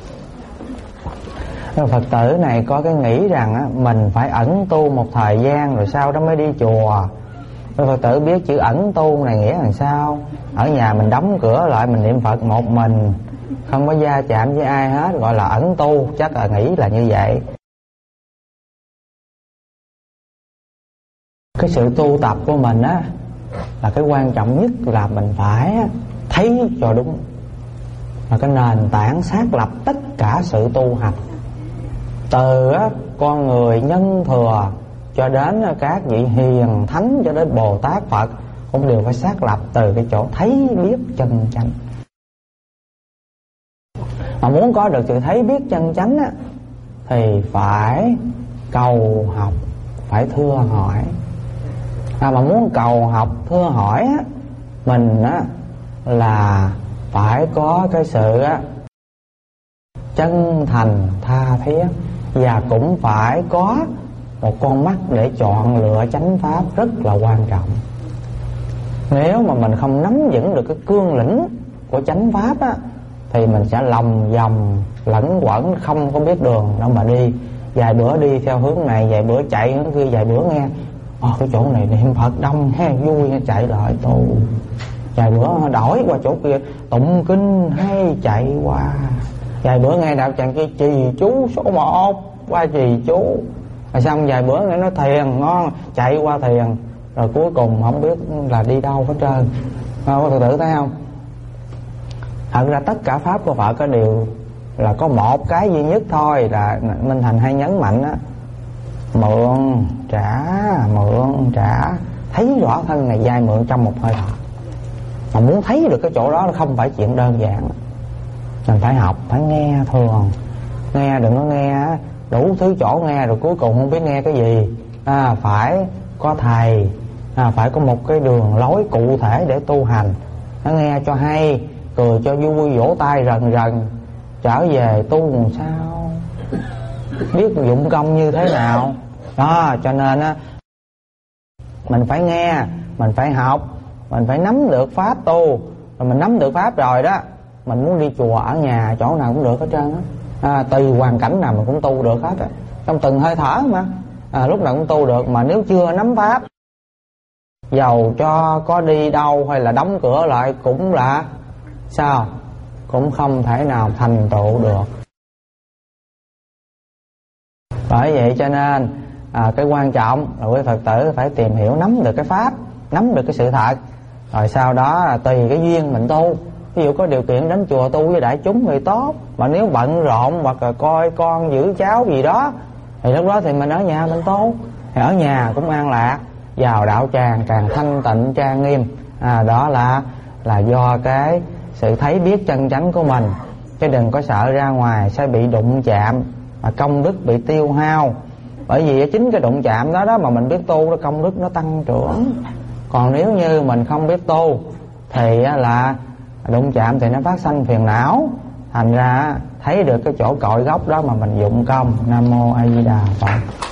Phật tử này có cái nghĩ rằng á, mình phải ẩn tu một thời gian rồi sau đó mới đi chùa. Phật tử biết chữ ẩn tu này nghĩa là sao? Ở nhà mình đóng cửa lại, mình niệm Phật một mình, không có gia chạm với ai hết, gọi là ẩn tu. Chắc là nghĩ là như vậy. Cái sự tu tập của mình á là cái quan trọng nhất là mình phải thấy cho đúng, là cái nền tảng xác lập tất cả sự tu hành. Từ á, con người nhân thừa cho đến các vị hiền thánh, cho đến Bồ Tát Phật cũng đều phải xác lập từ cái chỗ thấy biết chân chánh. Mà muốn có được sự thấy biết chân chánh á, thì phải cầu học, phải thưa hỏi. À, mà muốn cầu học thưa hỏi á, mình á là phải có cái sự á chân thành tha thiết, và cũng phải có một con mắt để chọn lựa chánh pháp rất là quan trọng. Nếu mà mình không nắm vững được cái cương lĩnh của chánh pháp á, thì mình sẽ lòng vòng lẫn quẩn, không có biết đường đâu mà đi. Vài bữa đi theo hướng này, vài bữa chạy hướng kia, vài bữa nghe Ồ, cái chỗ này niệm Phật đông ha, vui, chạy lại tu. Vài bữa đổi qua chỗ kia tụng kinh hay, chạy qua. Vài bữa nghe đạo tràng kia trì chú số một, qua trì chú. Rồi xong vài bữa nghe nói thiền ngon, chạy qua thiền. Rồi cuối cùng không biết là đi đâu hết trơn. Có tự tử thấy không? Thật ra tất cả pháp của Phật có điều là có một cái duy nhất thôi, là Minh Thành hay nhấn mạnh á: mượn trả, mượn trả. Thấy rõ thân này vay mượn trong một hơi thở. Mà muốn thấy được cái chỗ đó không phải chuyện đơn giản. Mình phải học, phải nghe thường. Nghe đừng có nghe đủ thứ chỗ nghe rồi cuối cùng không biết nghe cái gì. À, phải có thầy, à, phải có một cái đường lối cụ thể để tu hành. Nó nghe cho hay, cười cho vui, vỗ tay rần rần. Trở về tu làm sao, biết dụng công như thế nào. Đó, cho nên á, mình phải nghe, mình phải học, mình phải nắm được pháp tu. Rồi mình nắm được pháp rồi đó, mình muốn đi chùa, ở nhà, chỗ nào cũng được hết trơn á. À, tùy hoàn cảnh nào mình cũng tu được hết á. Trong từng hơi thở mà, à, lúc nào cũng tu được. Mà nếu chưa nắm pháp, dầu cho có đi đâu hay là đóng cửa lại cũng là sao, cũng không thể nào thành tựu được. Bởi vậy cho nên à, cái quan trọng là quý Phật tử phải tìm hiểu, nắm được cái pháp, nắm được cái sự thật. Rồi sau đó là tùy cái duyên mình tu. Ví dụ có điều kiện đến chùa tu với đại chúng thì tốt. Mà nếu bận rộn hoặc là coi con giữ cháu gì đó thì lúc đó thì mình ở nhà mình tu. Thì ở nhà cũng an lạc, vào đạo tràng càng thanh tịnh trang nghiêm. À, đó là là do cái sự thấy biết chân chánh của mình. Chứ đừng có sợ ra ngoài sẽ bị đụng chạm mà công đức bị tiêu hao. Bởi vì chính cái đụng chạm đó đó mà mình biết tu, đó công đức nó tăng trưởng. Còn nếu như mình không biết tu thì là đụng chạm thì nó phát sanh phiền não. Thành ra thấy được cái chỗ cội gốc đó mà mình dụng công. Nam mô A Di Đà Phật.